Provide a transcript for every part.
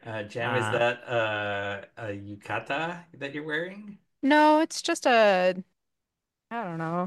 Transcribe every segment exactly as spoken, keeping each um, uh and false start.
Uh, Jam, is Uh, that uh, a yukata that you're wearing? No, it's just a, I don't know,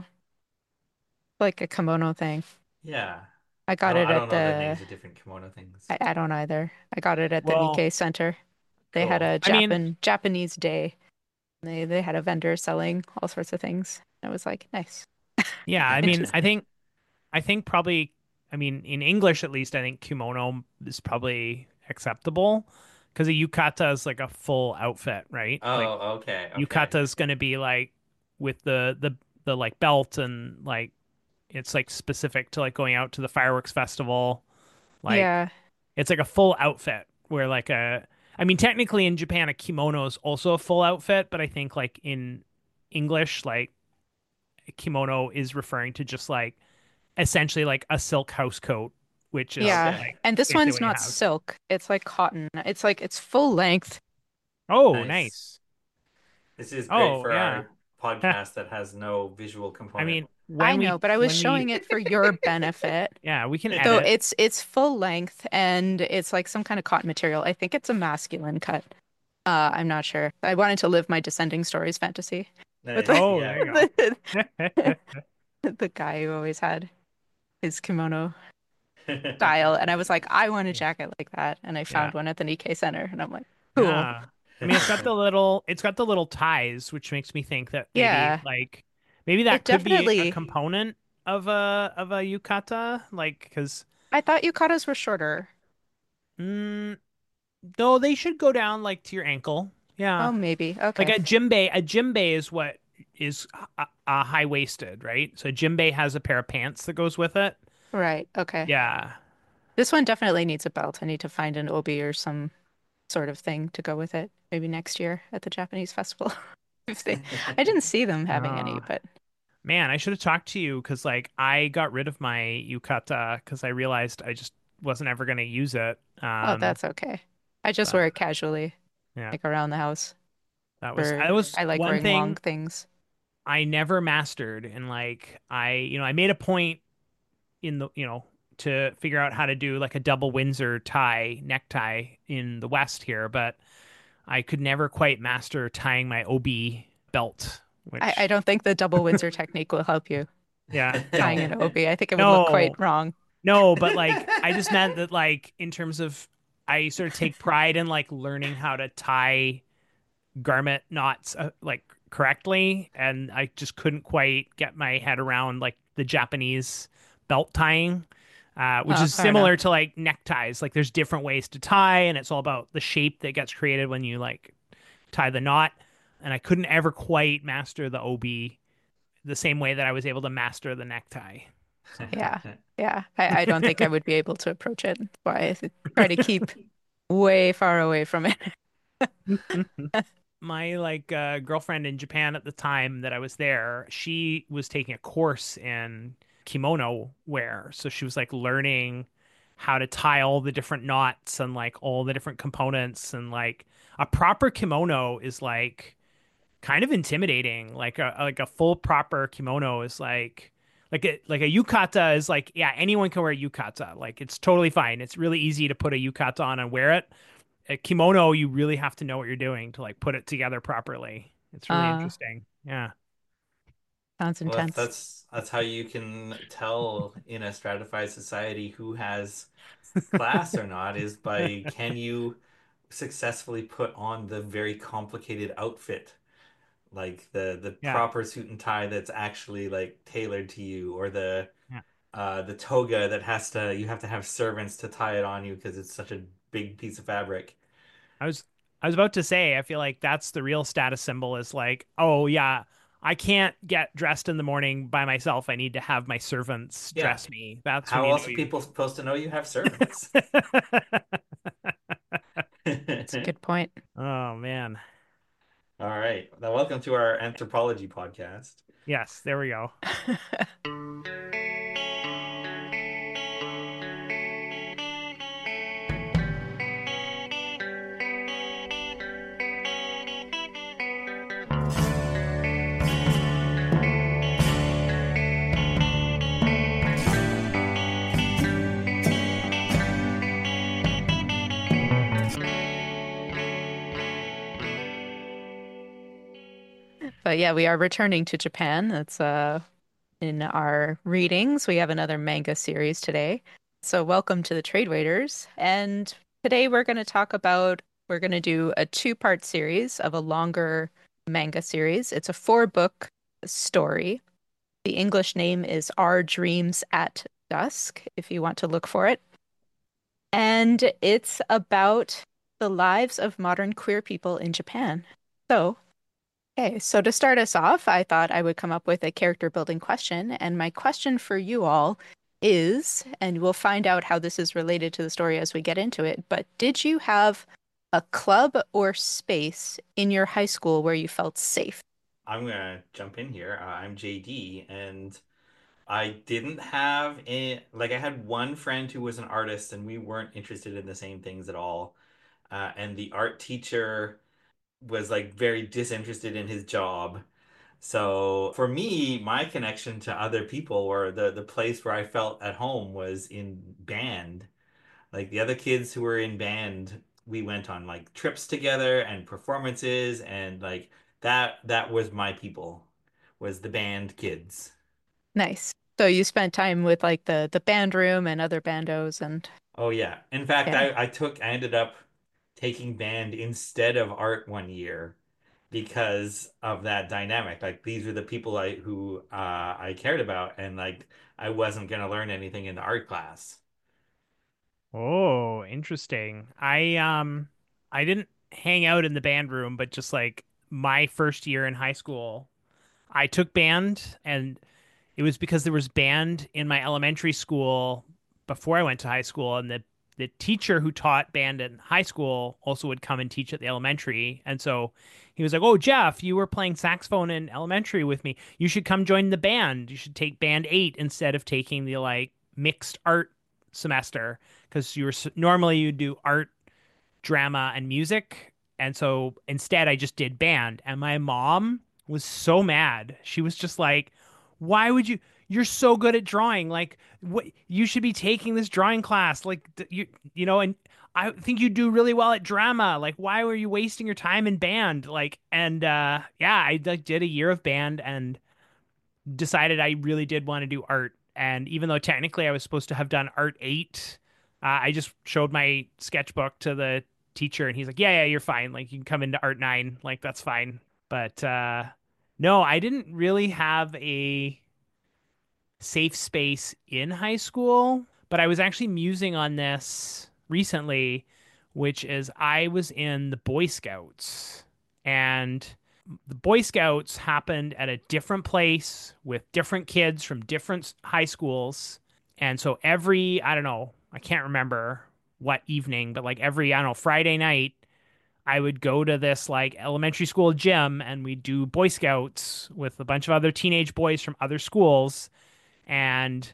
like a kimono thing. Yeah. I I got don't it I at don't know the the, names of different kimono things. I, I don't either. I got it at the Well, Nikkei Center. They had cool. a I mean, Japan Japanese day. They they had a vendor selling all sorts of things. I was like, nice. yeah, I I I mean, just I think I think probably I mean in English at least I think kimono is probably acceptable because a yukata is like a full outfit, right? Like Oh, okay, okay. yukata is going to be like with the the the like belt and like it's like specific to like going out to the fireworks festival. Like yeah. it's like a full outfit where like a I mean technically in Japan a kimono is also a full outfit, but I think like in English like a kimono is referring to just like essentially like a silk house coat, which is Yeah. like Okay. And this basically one's what you not have. silk. It's like cotton. It's like it's full length. Oh, Nice. nice. This is great Oh, for yeah. our podcast that has no visual I component. mean, I When know, we but I was when we showing it for your benefit. yeah, we can So edit. it's it's full length and it's like some kind of cotton material. I think it's a masculine cut. Uh, I'm not sure. I wanted to live my Descending Stories fantasy with Nice. the Oh, there you go. the, the guy who always had his kimono style, and I was like, I want a jacket like that, and I Yeah. found one at the Nikkei Center, and I'm like, cool. Yeah. I mean, it's got the little it's got the little ties, which makes me think that maybe Yeah, like maybe it that could be a definitely. component of a of a yukata, like because I thought yukatas were shorter. mm, no, they should go down like to your ankle. Oh, Yeah. maybe. Like Okay. a djembe, a djembe is what is a, a high waisted, right? So djembe has a pair of pants that goes with it. Right. Okay. Yeah. This one definitely needs a belt. I need to find an obi or some sort of thing to go with it. Maybe next year at the Japanese festival. If they, I didn't see them having any, Uh, but man, I should have talked to you because like I got rid of my yukata because I realized I just wasn't ever gonna use it. oh, Um, that's okay. I just but wear it casually, yeah, like around the house. that was Or that was I like one wearing long thing things. I never mastered, and like I, you know, I made a point in the, you know, to figure out how to do like a double Windsor tie necktie in the West here, but I could never quite master tying my obi belt, I, I which don't think the double Windsor technique will help you yeah, tying no. an obi. I think it would look quite No. wrong. No, but like I just meant that like in terms of I sort of take pride in like learning how to tie garment knots uh, like correctly and I just couldn't quite get my head around like the Japanese belt tying. Uh, which Oh, is fair enough. similar to like neckties. Like there's different ways to tie, and it's all about the shape that gets created when you like tie the knot. And I couldn't ever quite master the O B the same way that I was able to master the necktie. So Yeah. Yeah. I, I don't think I would be able to approach it. That's why I th- try to keep way far away from it. my like uh, girlfriend in Japan at the time that I was there, she was taking a course in kimono wear. So she was like learning how to tie all the different knots and like all the different components and like a proper kimono is like kind of intimidating. Like a like a full proper kimono is like like a like a yukata is like yeah, anyone can wear a yukata. Like it's totally fine. It's really easy to put a yukata on and wear it. A kimono, you really have to know what you're doing to like put it together properly. It's really Uh, interesting. Yeah. sounds Well, that's intense. that's that's how you can tell in a stratified society who has class or not is by can you successfully put on the very complicated outfit, like the the Yeah. proper suit and tie that's actually like tailored to you, or the Yeah. uh the toga that has to you have to have servants to tie it on you because it's such a big piece of fabric. I was I was about to say, I feel like that's the real status symbol is like, oh yeah, I can't get dressed in the morning by myself. I need to have my servants Yeah. dress me. That's when How you know else are you. people supposed to know you have servants? That's a good point. Oh man. All right. Now, welcome to our anthropology podcast. Yes, there we go. But yeah, we are returning to Japan. That's uh in our readings. We have another manga series today. So welcome to the Trade Waiters. And today we're going to talk about we're going to do a two-part series of a longer manga series. It's a four-book story. The English name is Our Dreams at Dusk, if you want to look for it. And it's about the lives of modern queer people in Japan. So, okay, so to start us off, I thought I would come up with a character building question. And my question for you all is, and we'll find out how this is related to the story as we get into it, but did you have a club or space in your high school where you felt safe? I'm gonna jump in here. Uh, I'm J D, and I didn't have a like I had one friend who was an artist, and we weren't interested in the same things at all. Uh, and the art teacher was like very disinterested in his job. So for me, my connection to other people or the the place where I felt at home was in band. Like the other kids who were in band, we went on like trips together and performances and like that that was my people, was the band kids. Nice. So you spent time with like the the band room and other bandos and Oh yeah. In fact, yeah. I I took I ended up taking band instead of art one year because of that dynamic. Like these were the people I who uh I cared about and like I wasn't gonna learn anything in the art class. Oh, interesting. I um I didn't hang out in the band room, but just like my first year in high school, I took band, and it was because there was band in my elementary school before I went to high school, and the the teacher who taught band in high school also would come and teach at the elementary. And so he was like, "Oh, Jeff, you were playing saxophone in elementary with me. You should come join the band. You should take band eight instead of taking the like mixed art semester because you were s- normally you do art, drama, and music. And so instead, I just did band. And my mom was so mad. She was just like, "Why would you? You're so good at drawing. Like, what? You should be taking this drawing class. Like, th- you, you know, and I think you do really well at drama. Like, why were you wasting your time in band? Like, and uh, yeah, I like did a year of band and decided I really did want to do art. And even though technically I was supposed to have done art eight, uh, I just showed my sketchbook to the teacher and he's like, yeah, yeah, you're fine. Like you can come into art nine. Like that's fine. But uh, no, I didn't really have a safe space in high school, but I was actually musing on this recently, which is I was in the Boy Scouts, and the Boy Scouts happened at a different place with different kids from different high schools. And so every, I don't know, I can't remember what evening, but like every, I don't know, Friday night, I would go to this like elementary school gym and we'd do Boy Scouts with a bunch of other teenage boys from other schools. And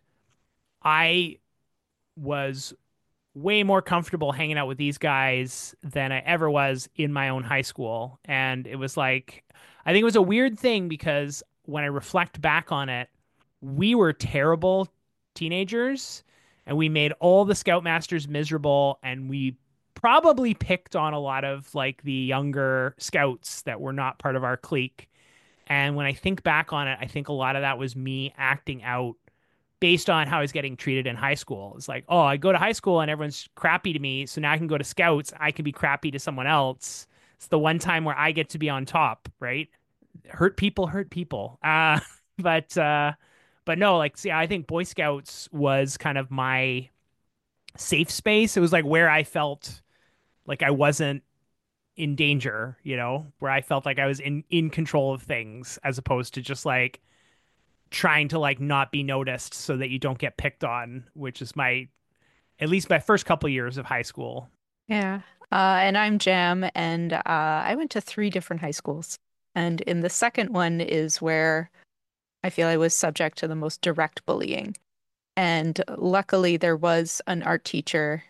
I was way more comfortable hanging out with these guys than I ever was in my own high school. And it was like, I think it was a weird thing because when I reflect back on it, we were terrible teenagers and we made all the Scoutmasters miserable. And we probably picked on a lot of like the younger scouts that were not part of our clique. And when I think back on it, I think a lot of that was me acting out based on how I was getting treated in high school. It's like, oh, I go to high school and everyone's crappy to me, so now I can go to scouts. I can be crappy to someone else. It's the one time where I get to be on top, right? Hurt people, hurt people. Uh, but uh, but no, like, see, I think Boy Scouts was kind of my safe space. It was like where I felt like I wasn't in danger, you know, where I felt like I was in in control of things as opposed to just like trying to like not be noticed so that you don't get picked on, which is my at least my first couple years of high school. Yeah. Uh, and I'm Jam, and uh, I went to three different high schools. And in the second one is where I feel I was subject to the most direct bullying. And luckily, there was an art teacher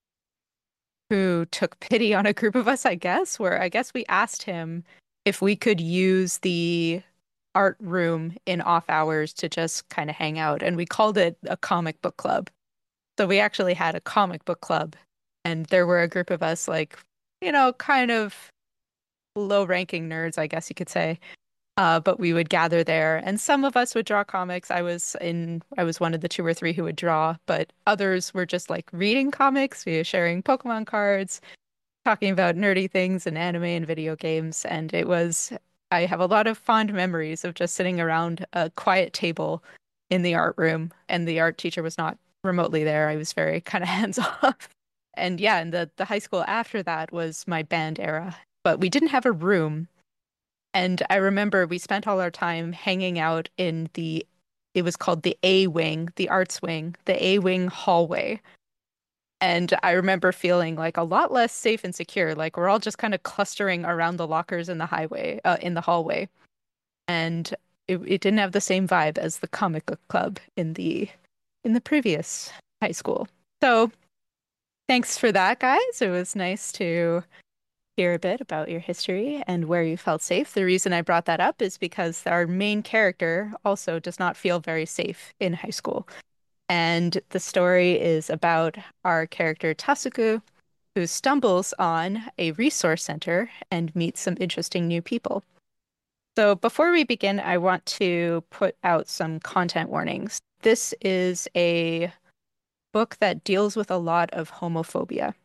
who took pity on a group of us, I guess, where I guess we asked him if we could use the art room in off hours to just kind of hang out. And we called it a comic book club. So we actually had a comic book club, and there were a group of us, like, you know, kind of low-ranking nerds, I guess you could say. Uh, but we would gather there, and some of us would draw comics. I was in, I was one of the two or three who would draw, but others were just like reading comics, we were sharing Pokemon cards, talking about nerdy things and anime and video games. And it was, I have a lot of fond memories of just sitting around a quiet table in the art room, and the art teacher was not remotely there. I was very kind of hands off. And yeah, and the, the high school after that was my band era, but we didn't have a room. And I remember we spent all our time hanging out in the, it was called the A wing, the arts wing, the A wing hallway. And I remember feeling like a lot less safe and secure. Like we're all just kind of clustering around the lockers in the highway, uh, in the hallway. And it, it didn't have the same vibe as the comic book club in the in the previous high school. So thanks for that, guys. It was nice to hear a bit about your history and where you felt safe. The reason I brought that up is because our main character also does not feel very safe in high school. And the story is about our character Tasuku, who stumbles on a resource center and meets some interesting new people. So before we begin, I want to put out some content warnings. This is a book that deals with a lot of homophobia.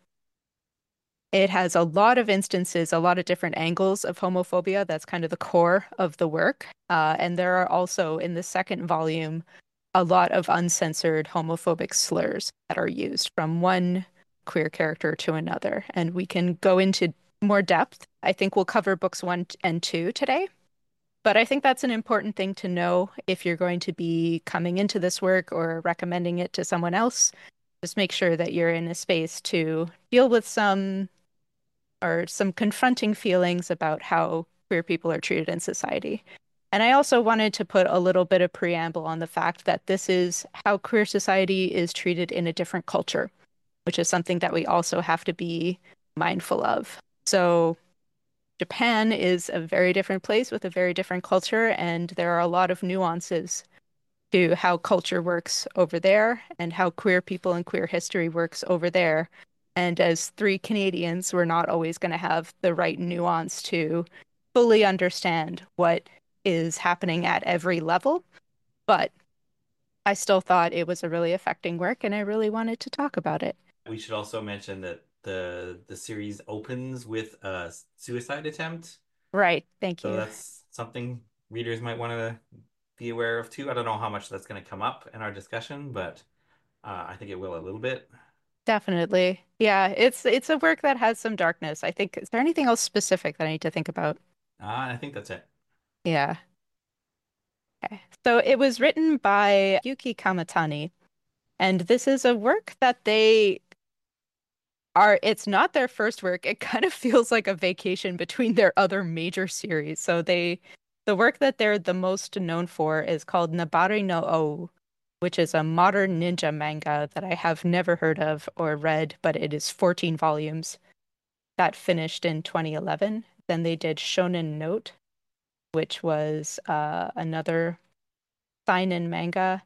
It has a lot of instances, a lot of different angles of homophobia. That's kind of the core of the work. Uh, and there are also, in the second volume, a lot of uncensored homophobic slurs that are used from one queer character to another. And we can go into more depth. I think we'll cover books one and two today. But I think that's an important thing to know if you're going to be coming into this work or recommending it to someone else. Just make sure that you're in a space to deal with some or some confronting feelings about how queer people are treated in society. And I also wanted to put a little bit of preamble on the fact that this is how queer society is treated in a different culture, which is something that we also have to be mindful of. So Japan is a very different place with a very different culture, and there are a lot of nuances to how culture works over there and how queer people and queer history works over there. And as three Canadians, we're not always going to have the right nuance to fully understand what is happening at every level. But I still thought it was a really affecting work, and I really wanted to talk about it. We should also mention that the the series opens with a suicide attempt. Right. Thank So you. that's something readers might want to be aware of too. I don't know how much that's going to come up in our discussion, but uh, I think it will a little bit. Definitely. Yeah, it's it's a work that has some darkness. I think, is there anything else specific that I need to think about? Uh, I think that's it. Yeah. Okay. So it was written by Yuki Kamatani, and this is a work that they are, it's not their first work. It kind of feels like a vacation between their other major series. So they, the work that they're the most known for is called Nabari no O, which is a modern ninja manga that I have never heard of or read, but it is fourteen volumes that finished in twenty eleven. Then they did Shonen Note, which was uh, another seinen manga,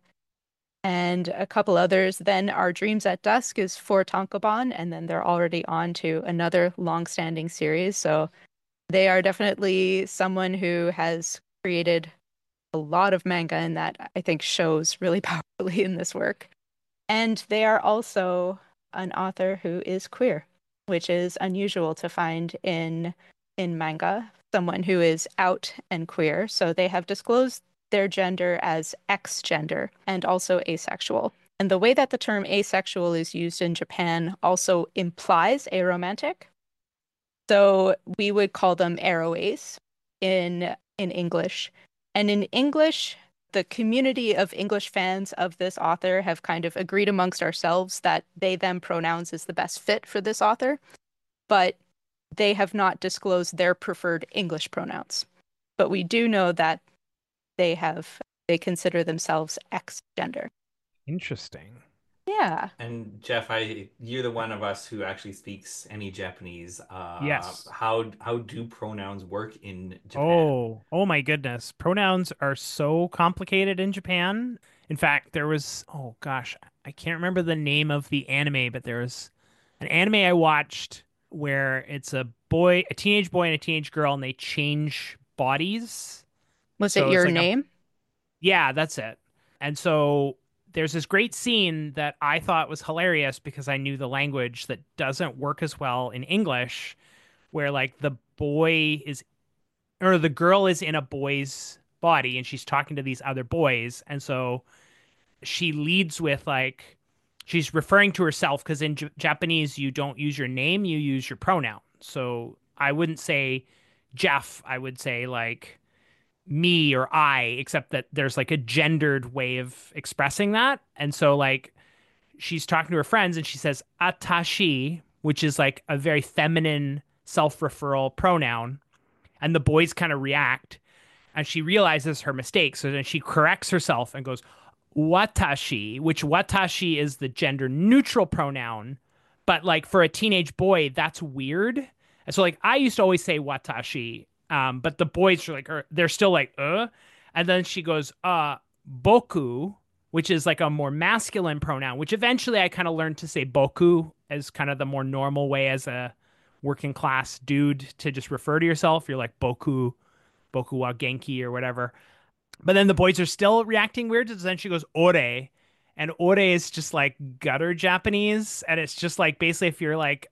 and a couple others. Then Our Dreams at Dusk is for Tankobon, and then they're already on to another long-standing series. So they are definitely someone who has created a lot of manga, and that I think shows really powerfully in this work. And they are also an author who is queer, which is unusual to find in in manga, someone who is out and queer. So they have disclosed their gender as X gender and also asexual. And the way that the term asexual is used in Japan also implies aromantic. So we would call them aroace in in English. And in English, the community of English fans of this author have kind of agreed amongst ourselves that they them pronouns is the best fit for this author, but they have not disclosed their preferred English pronouns. But we do know that they have they consider themselves X gender. Interesting. Yeah. And Jeff, I you're the one of us who actually speaks any Japanese. Uh, Yes. how how do pronouns work in Japan? Oh, oh my goodness. Pronouns are so complicated in Japan. In fact, there was, oh gosh, I can't remember the name of the anime, but there was an anime I watched where it's a boy, a teenage boy and a teenage girl, and they change bodies. Was it So it's your like a name? yeah, that's it. And so there's this great scene that I thought was hilarious because I knew the language that doesn't work as well in English, where like the boy is or the girl is in a boy's body and she's talking to these other boys. And so she leads with like she's referring to herself because in J Japanese you don't use your name, you use your pronoun. So I wouldn't say Jeff, I would say like me or I, except that there's like a gendered way of expressing that. And so like she's talking to her friends and she says atashi, which is like a very feminine self-referral pronoun, and the boys kind of react and she realizes her mistake. So then she corrects herself and goes, watashi, which watashi is the gender neutral pronoun. But like for a teenage boy, that's weird. And so like I used to always say watashi, um, but the boys are like, are, they're still like, uh. And then she goes, uh, boku, which is like a more masculine pronoun, which eventually I kind of learned to say boku as kind of the more normal way as a working class dude to just refer to yourself. You're like boku Boku wa Genki or whatever. But then the boys are still reacting weird. So then she goes ore, and ore is just like gutter Japanese, and it's just like basically if you're like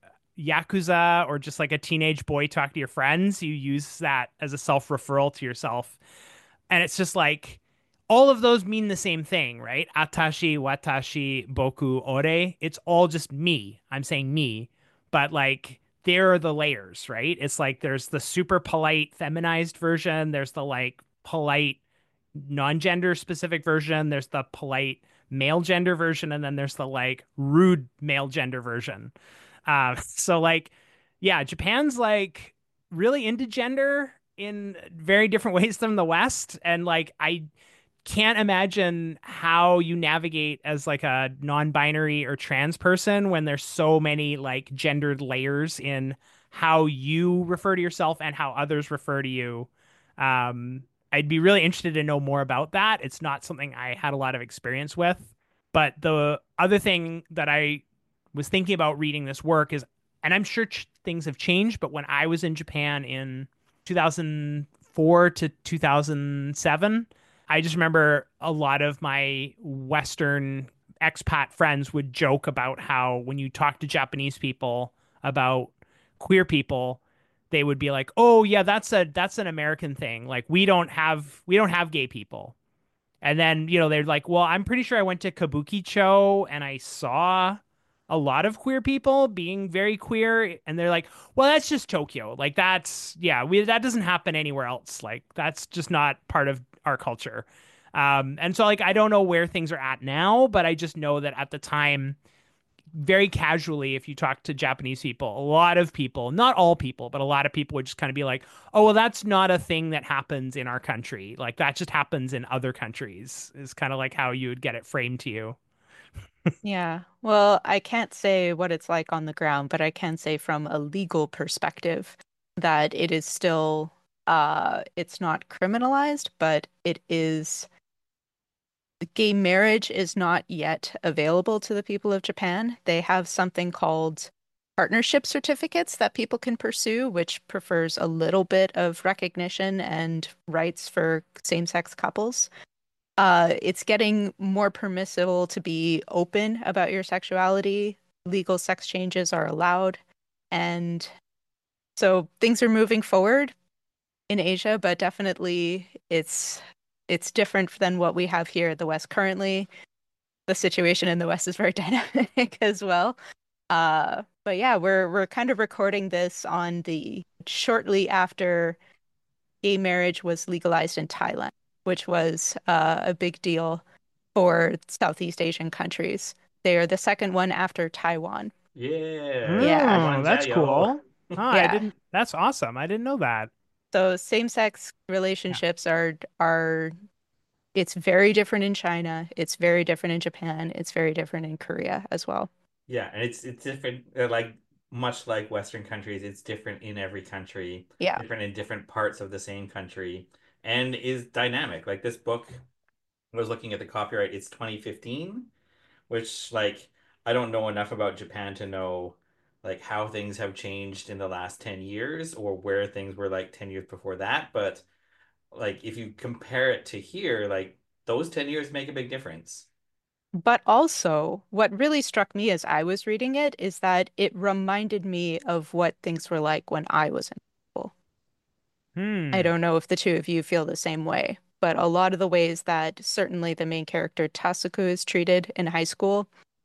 yakuza or just like a teenage boy talk to your friends, you use that as a self referral to yourself, and it's just like all of those mean the same thing, right? Atashi, watashi, boku, ore. It's all just me. I'm saying me, but like there are the layers, right? It's like there's the super polite feminized version, there's the like polite non-gender specific version, there's the polite male gender version, and then there's the like rude male gender version. Uh, so like, yeah, Japan's like really into gender in very different ways than the West, and like I can't imagine how you navigate as like a non-binary or trans person when there's so many like gendered layers in how you refer to yourself and how others refer to you. Um, I'd be really interested to know more about that. It's not something I had a lot of experience with. But the other thing that I was thinking about reading this work is, and I'm sure ch things have changed, but when I was in Japan in two thousand four to two thousand seven, I just remember a lot of my Western expat friends would joke about how when you talk to Japanese people about queer people, they would be like, "Oh yeah, that's a that's an American thing. Like we don't have we don't have gay people." And then, you know, they're like, "Well, I'm pretty sure I went to Kabukicho and I saw a lot of queer people being very queer." And they're like, "Well, that's just Tokyo. Like that's yeah, we that doesn't happen anywhere else. Like that's just not part of our culture." Um, and so like I don't know where things are at now, but I just know that at the time, very casually, if you talk to Japanese people, a lot of people, not all people, but a lot of people would just kind of be like, "Oh, well, that's not a thing that happens in our country. Like that just happens in other countries," is kind of like how you would get it framed to you. Yeah. Well, I can't say what it's like on the ground, but I can say from a legal perspective that it is still uh it's not criminalized, but it is gay marriage is not yet available to the people of Japan. They have something called partnership certificates that people can pursue, which prefers a little bit of recognition and rights for same-sex couples. Uh, it's getting more permissible to be open about your sexuality. Legal sex changes are allowed. And so things are moving forward in Asia, but definitely it's it's different than what we have here in the West currently. The situation in the West is very dynamic as well. Uh, but yeah, we're we're kind of recording this on the shortly after gay marriage was legalized in Thailand, which was uh, a big deal for Southeast Asian countries. They are the second one after Taiwan. Yeah. Yeah, Oh, Taiwan that's Jiao. cool. Oh, I yeah. didn't. That's awesome. I didn't know that. So same-sex Yeah. relationships are are it's very different in China. It's very different in Japan. It's very different in Korea as well. Yeah, and it's it's different, uh, like much like Western countries, it's different in every country, Yeah. different in different parts of the same country, and is dynamic. Like this book, I was looking at the copyright, it's twenty fifteen, which like I don't know enough about Japan to know like how things have changed in the last ten years or where things were like ten years before that, but like if you compare it to here, like those ten years make a big difference. But also, what really struck me as I was reading it is that it reminded me of what things were like when I was in school. I Hmm. don't know if the two of you feel the same way, but a lot of the ways that certainly the main character Tasuku is treated in high school,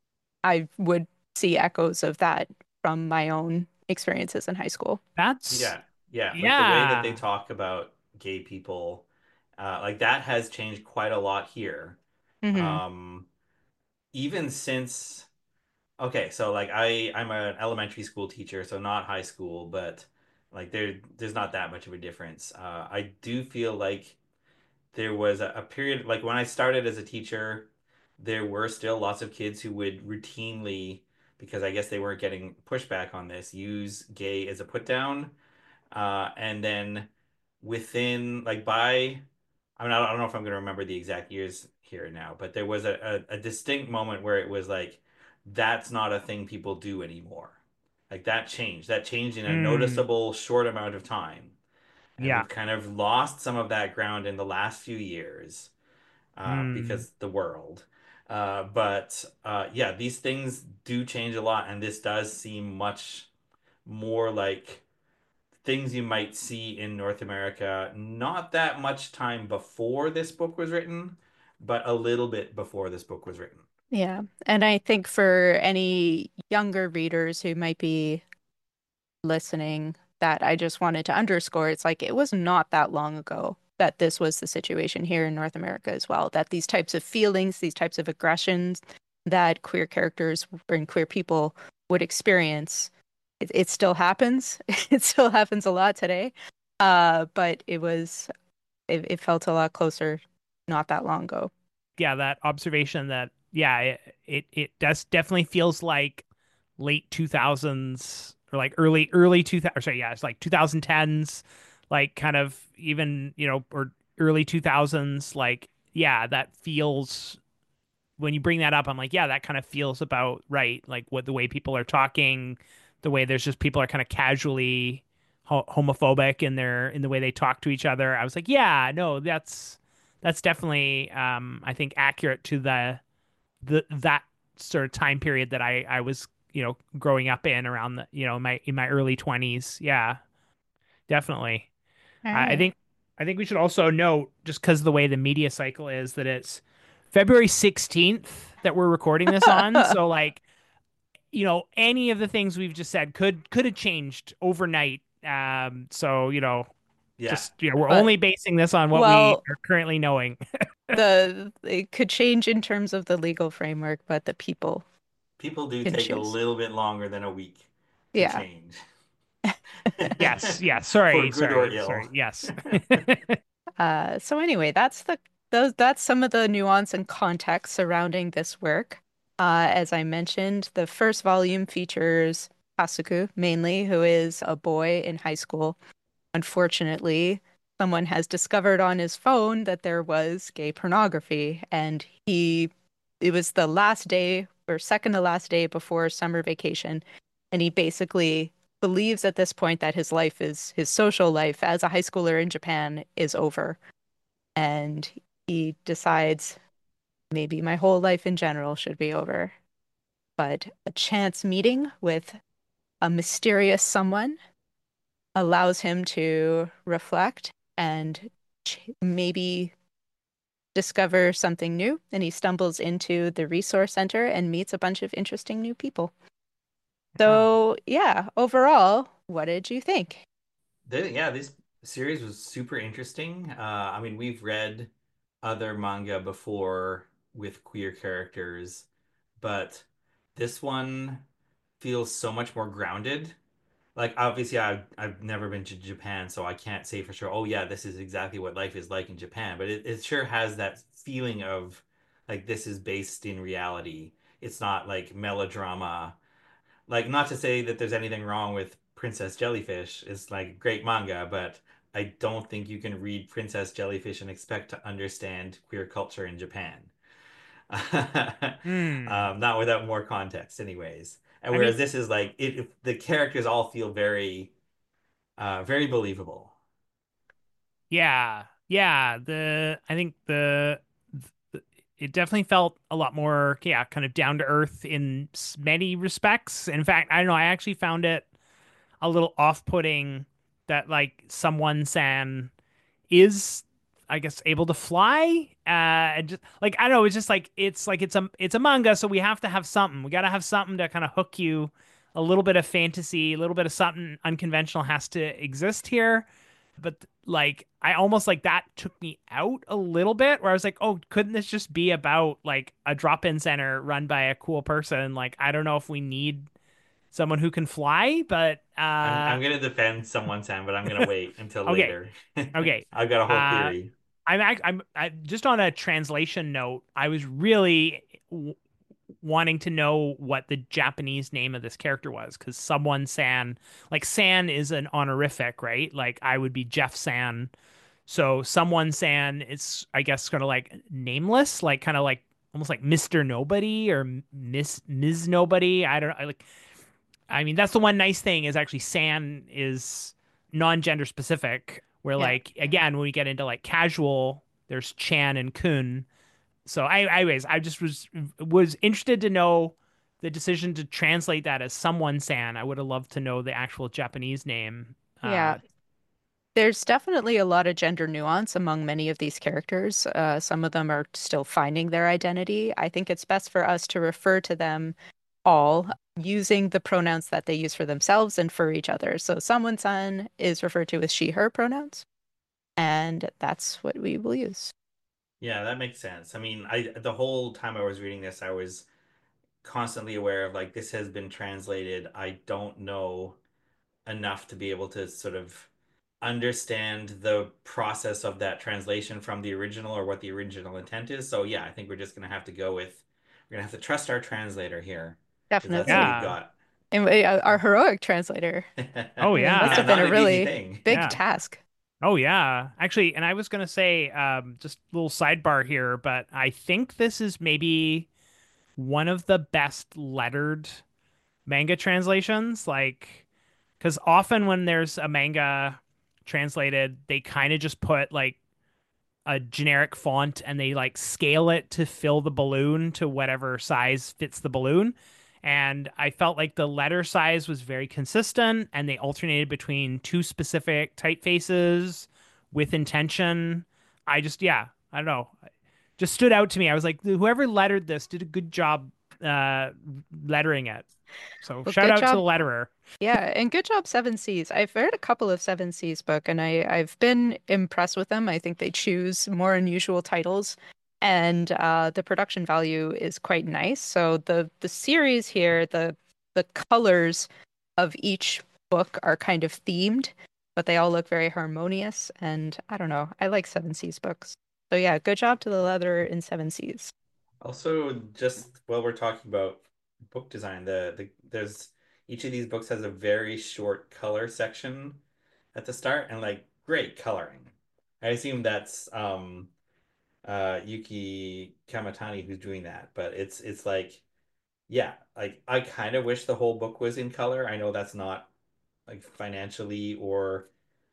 I would see echoes of that from my own experiences in high school. That's Yeah, yeah, like the way that they yeah. talk about gay people, uh, like that has changed quite a lot here. Hmm. Um, even since okay, so like I I'm an elementary school teacher, so not high school, but like there there's not that much of a difference. Uh, I do feel like there was a, a period like when I started as a teacher, there were still lots of kids who would routinely, because I guess they weren't getting pushback on this, use gay as a put down. Uh, and then within like by I mean I don't, I don't know if I'm going to remember the exact years here now, but there was a, a, a distinct moment where it was like that's not a thing people do anymore. Like that changed. That changed in a Hmm. noticeable short amount of time. And Yeah. we've kind of lost some of that ground in the last few years uh, Hmm. because the world. Uh, but uh, yeah, these things do change a lot, and this does seem much more like things you might see in North America, not that much time before this book was written, but a little bit before this book was written. Yeah. And I think for any younger readers who might be listening, that I just wanted to underscore, it's like it was not that long ago that this was the situation here in North America as well, that these types of feelings, these types of aggressions that queer characters and queer people would experience, it, it still happens. It still happens a lot today. Uh, but it was, it, it felt a lot closer not that long ago. Yeah, that observation that yeah, it it, it does definitely feels like late two thousands or like early early two thousand, sorry, yeah, it's like twenty tens, like kind of even, you know, or early two thousands, like yeah, that feels when you bring that up, I'm like, yeah, that kind of feels about right. Like what the way people are talking, the way there's just people are kind of casually ho homophobic in their in the way they talk to each other. I was like, yeah, no, that's that's definitely um I think accurate to the the that sort of time period that I I was, you know, growing up in around the, you know, my in my early twenties. Yeah, definitely. All I, I right. think I think we should also note, just because of the way the media cycle is, that it's February sixteenth that we're recording this on. So like, you know, any of the things we've just said could could have changed overnight. Um, so, you know, Yeah, just, you know, we're But only basing this on what we well, are currently knowing. the it could change in terms of the legal framework, but the people people do can take a choose. little bit longer than a week to Yeah. change, Yes, yes. for Sorry, good or sorry, ill. sorry. Yes. Uh, so anyway, that's the those that's some of the nuance and context surrounding this work. Uh, as I mentioned, the first volume features Asuku mainly, who is a boy in high school. Unfortunately, someone has discovered on his phone that there was gay pornography, and he it was the last day or second to last day before summer vacation, and he basically believes at this point that his life is his social life as a high schooler in Japan is over, and he decides maybe my whole life in general should be over. But a chance meeting with a mysterious someone allows him to reflect and ch maybe discover something new. And he stumbles into the resource center and meets a bunch of interesting new people. Yeah. So, yeah, overall, what did you think? The, yeah, this series was super interesting. Uh, I mean, we've read other manga before with queer characters, but this one feels so much more grounded. Like, obviously, I've, I've never been to Japan, so I can't say for sure, oh, yeah, this is exactly what life is like in Japan, but it, it sure has that feeling of like this is based in reality. It's not like melodrama, like not to say that there's anything wrong with Princess Jellyfish. It's like great manga, but I don't think you can read Princess Jellyfish and expect to understand queer culture in Japan. Hmm. Um, not without more context, anyways. And I mean, whereas this is like it, it- the characters all feel very, uh, very believable. yeah. Yeah, the I think the, the it definitely felt a lot more, yeah, kind of down to earth in s- many respects. In fact, I don't know, I actually found it a little off-putting that like someone san is, I guess, able to fly. Uh, and just like I don't know, it's just like it's like it's a it's a manga, so we have to have something. We got to have something to kind of hook you. A little bit of fantasy, a little bit of something unconventional has to exist here. But like I almost like that took me out a little bit where I was like, oh, couldn't this just be about like a drop-in center run by a cool person? Like I don't know if we need someone who can fly, but I'm uh I'm gonna defend someone, Sam, but I'm gonna wait until okay. later. Okay. I've got a whole Uh theory. I'm act- I'm I, just on a translation note, I was really w wanting to know what the Japanese name of this character was because someone San, like San is an honorific, right? Like I would be Jeff San. So someone San is, I guess, kind of like nameless, like kind of like almost like mister Nobody or Miss Miz Nobody. I don't I like I mean, that's the one nice thing is actually San is non-gender specific, where Yeah. like again, when we get into like casual, there's Chan and Kun. So I anyways, I just was was interested to know the decision to translate that as someone San. I would have loved to know the actual Japanese name. Yeah. Uh There's definitely a lot of gender nuance among many of these characters. Uh, some of them are still finding their identity. I think it's best for us to refer to them all using the pronouns that they use for themselves and for each other. So someone son is referred to as she, her pronouns, and that's what we will use. Yeah, that makes sense. I mean, I the whole time I was reading this, I was constantly aware of like this has been translated. I don't know enough to be able to sort of understand the process of that translation from the original or what the original intent is. So yeah, I think we're just gonna have to go with we're gonna have to trust our translator here because that's who Definitely. we've yeah. got. And we, uh, our heroic translator. Oh I mean, must Yeah, have yeah. been not a an easy really thing. big Yeah. task. Oh yeah. Actually, and I was gonna say, um, just a little sidebar here, but I think this is maybe one of the best lettered manga translations. Like, because often when there's a manga translated, they kind of just put like a generic font and they like scale it to fill the balloon to whatever size fits the balloon. And I felt like the letter size was very consistent and they alternated between two specific typefaces with intention. I just, yeah, I don't know. Just stood out to me. I was like, whoever lettered this did a good job uh lettering it. So Well, shout good out to the job. letterer. Yeah, and good job, Seven Seas. I've read a couple of Seven Seas book, and I I've been impressed with them. I think they choose more unusual titles, and uh, the production value is quite nice. So the the series here, the the colors of each book are kind of themed, but they all look very harmonious. And I don't know, I like Seven Seas books. So yeah, good job to the leather in Seven Seas. Also, just while we're talking about book design, the, the there's each of these books has a very short color section at the start and like great coloring. I assume that's um uh Yuki Kamatani who's doing that, but it's it's like yeah, like I kind of wish the whole book was in color. I know that's not like financially or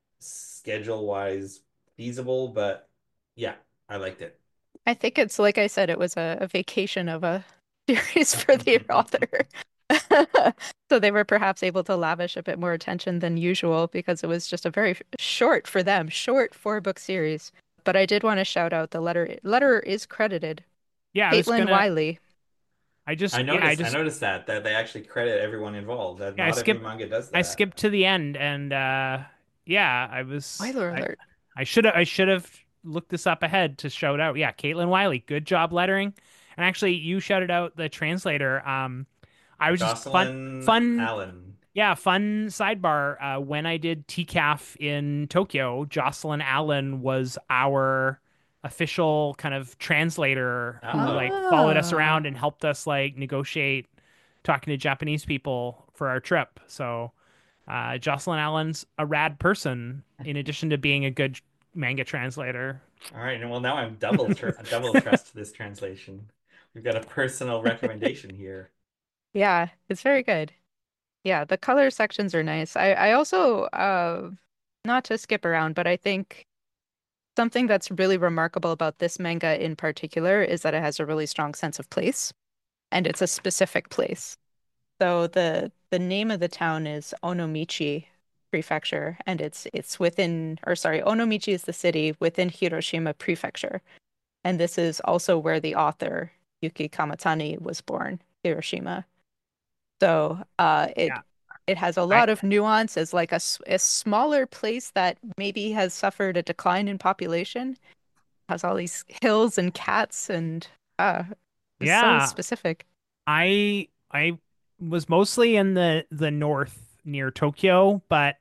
schedule wise feasible, but yeah, I liked it. I think it's like I said, it was a, a vacation of a series for the author. So they were perhaps able to lavish a bit more attention than usual because it was just a very short for them, short four book series. But I did want to shout out the letter. Letter is credited. Yeah, I was Caitlin gonna Wiley. I just I yeah, I noticed I just noticed that that they actually credit everyone involved. That yeah, I not every skipped manga does I that. skipped to the end and uh yeah, I was Spoiler I alert. I should have I should have looked this up ahead to shout out. Yeah, Caitlin Wiley, good job lettering. And actually you shouted out the translator. Um I was just fun Jocelyn fun Allen. yeah, fun sidebar. Uh when I did T C A F in Tokyo, Jocelyn Allen was our official kind of translator who like Oh, followed us around Ah, and helped us like negotiate talking to Japanese people for our trip. So uh, Jocelyn Allen's a rad person in addition to being a good manga translator. all right. And well, now I'm double tr double trust this translation. We've got a personal recommendation here. yeah, it's very good. Yeah, the color sections are nice. I I also uh not to skip around, but I think Something that's really remarkable about this manga in particular is that it has a really strong sense of place, and it's a specific place. So the the name of the town is Onomichi Prefecture, and it's it's within, or sorry, Onomichi is the city within Hiroshima Prefecture. And this is also where the author Yuki Kamatani was born, Hiroshima. So uh, it Yeah. it has a I lot of nuance as like a, s- a smaller place that maybe has suffered a decline in population, has all these hills and cats and uh, it's so yeah, specific. I I was mostly in the the north near Tokyo, but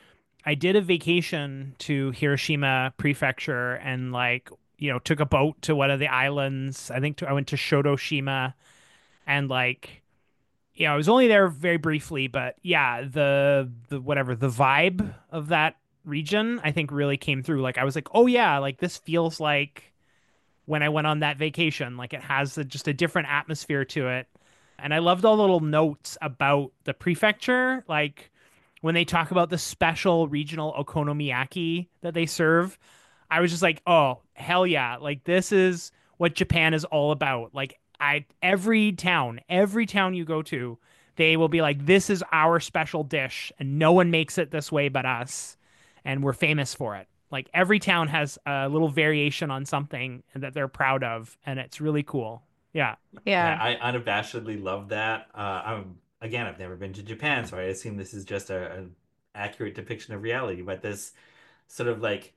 I did a vacation to Hiroshima Prefecture and like, you know, took a boat to one of the islands. I think to, I went to Shodoshima and like, you know, I was only there very briefly, but yeah, the the whatever, the vibe of that region I think really came through. Like I was like, "Oh yeah, like this feels like when I went on that vacation. Like it has a, just a different atmosphere to it." And I loved all the little notes about the prefecture, like when they talk about the special regional okonomiyaki that they serve. I was just like, "Oh, hell yeah. Like this is what Japan is all about." Like I every town, every town you go to, they will be like, "This is our special dish and no one makes it this way but us, and we're famous for it." Like every town has a little variation on something that they're proud of, and it's really cool. Yeah. Yeah, Yeah. I unabashedly love that. Uh, I'm again, I've never been to Japan, so I assume this is just a, an accurate depiction of reality. But this sort of like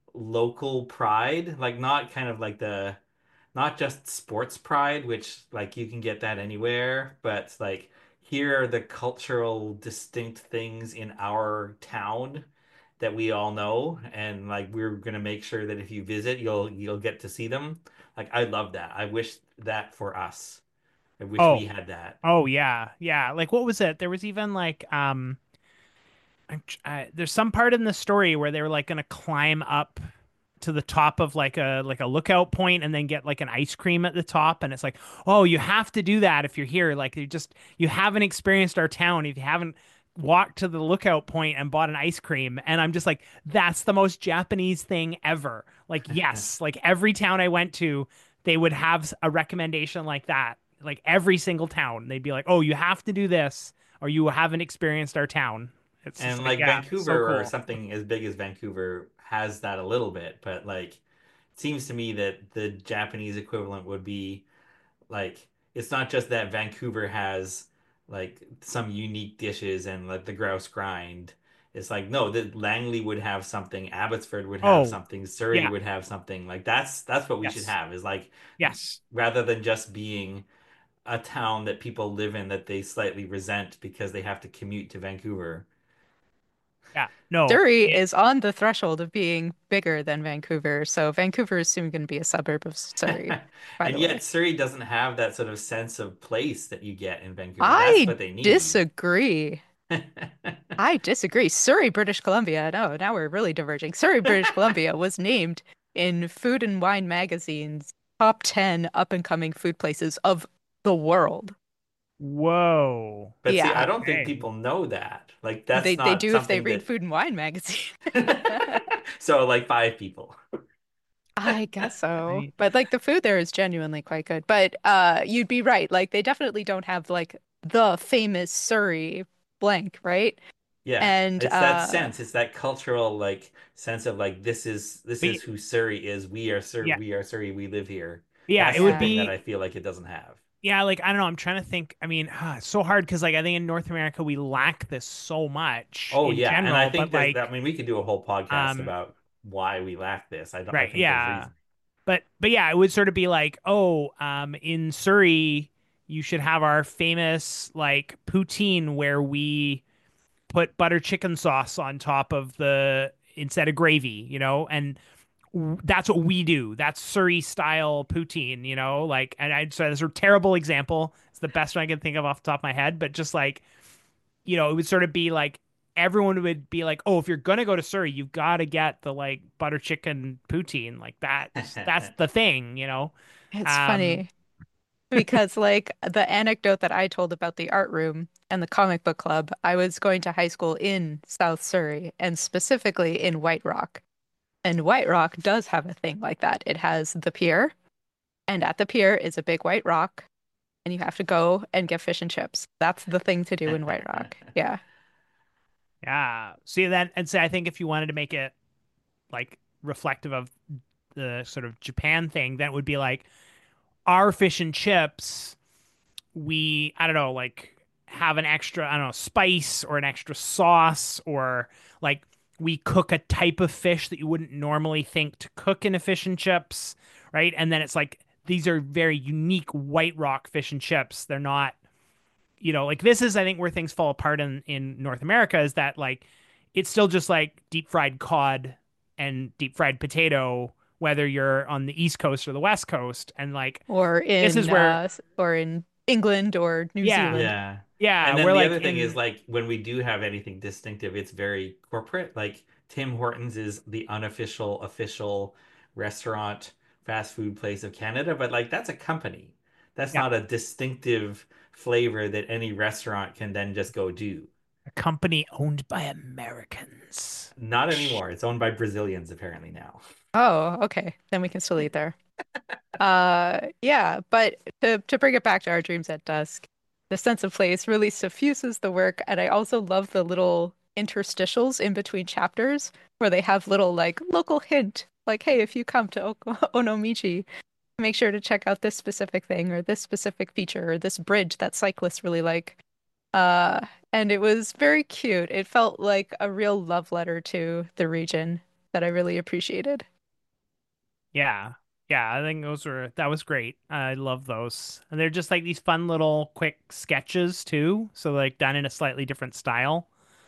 local pride, like not kind of like the not just sports pride, which like you can get that anywhere, but like here are the cultural distinct things in our town that we all know, and like we're gonna make sure that if you visit, you'll you'll get to see them. Like I love that. I wish that for us. I wish we Oh, had that. oh yeah, yeah. Like what was it? There was even like um, I'm, tr- uh, there's some part in the story where they were like gonna climb up to the top of like a like a lookout point and then get like an ice cream at the top, and it's like, oh, you have to do that if you're here. Like you just you haven't experienced our town if you haven't walked to the lookout point and bought an ice cream. And I'm just like, that's the most Japanese thing ever. Like yes, like every town I went to, they would have a recommendation like that. Like every single town, they'd be like, oh, you have to do this or you haven't experienced our town. It's just And like, like yeah, so Vancouver or cool. something as big as Vancouver has that a little bit, but like it seems to me that the Japanese equivalent would be like it's not just that Vancouver has like some unique dishes and like the grouse grind. It's like no, that Langley would have something, Abbotsford would have Oh, something, Surrey yeah, would have something. Like that's that's what we should yes, have is like yes. rather than just being a town that people live in that they slightly resent because they have to commute to Vancouver. Yeah. No. Surrey It, is on the threshold of being bigger than Vancouver, so Vancouver is soon going to be a suburb of Surrey, by And the yet way. Surrey doesn't have that sort of sense of place that you get in Vancouver. That's I what they need. disagree. I disagree. Surrey, British Columbia. No, now we're really diverging. Surrey, British Columbia was named in Food and Wine magazine's top ten up and coming food places of the world. whoa. But see, I Yeah, don't think Okay. people know that. Like they that's they not do if they something read that Food and Wine magazine. so like five people. I guess so. I, But like the food there is genuinely quite good. But uh you'd be right. Like they definitely don't have like the famous Surrey blank, right? Yeah. And It's that uh sense. It's that cultural like sense of like this is this but is who Surrey is. We are Sur yeah, we are Surrey. We live here. yeah, it That's the would thing that yeah. I be, feel like it doesn't have. yeah, like, I don't know. I'm trying to think. I mean, it's so hard because, like, I think in North America, we lack this so much Oh in yeah, and I general, but think that that I like, mean we could do a whole podcast um, about why we lack this. I don't I right. think there's Yeah. reason. But, but yeah, it would sort of be like, oh, um, in Surrey, you should have our famous, like, poutine where we put butter chicken sauce on top of the, instead of gravy, you know, and that's what we do. That's Surrey style poutine, you know, like, and I so that's a terrible example. It's the best one I can think of off the top of my head, but just like, you know, it would sort of be like everyone would be like, oh, if you're gonna go to Surrey, you've got to get the like butter chicken poutine, like that's that's the thing, you know. It's Um, funny because like the anecdote that I told about the art room and the comic book club, I was going to high school in South Surrey and specifically in White Rock. And White Rock does have a thing like that. It has the pier, and at the pier is a big white rock, and you have to go and get fish and chips. That's the thing to do in White Rock. Yeah. Yeah. See that, and say I think if you wanted to make it like reflective of the sort of Japan thing, that would be like our fish and chips. We, I don't know, like have an extra, I don't know, spice or an extra sauce, or like we cook a type of fish that you wouldn't normally think to cook in a fish and chips, right? And then it's like these are very unique White Rock fish and chips. They're not, you know, like this is I think where things fall apart in in North America is that like it's still just like deep fried cod and deep fried potato, whether you're on the East Coast or the West Coast, and like Or this is in where uh or in England or New yeah, Zealand. Yeah. yeah, And then we're the like other thing is in like when we do have anything distinctive, it's very corporate. Like Tim Hortons is the unofficial, official restaurant, fast food place of Canada, but like that's a company. That's yeah, not a distinctive flavor that any restaurant can then just go do. a company owned by Americans. Not anymore. It's owned by Brazilians apparently now. Oh, okay. Then we can still eat there. Uh, yeah, but to to bring it back to Our Dreams at Dusk, the sense of place really suffuses the work, and I also love the little interstitials in between chapters where they have little like local hint, like, hey, if you come to Oko Onomichi, make sure to check out this specific thing or this specific feature or this bridge that cyclists really like. Uh, and it was very cute. It felt like a real love letter to the region that I really appreciated. Yeah. Yeah, I think those were that was great. I love those. And they're just like these fun little quick sketches too, so like done in a slightly different style.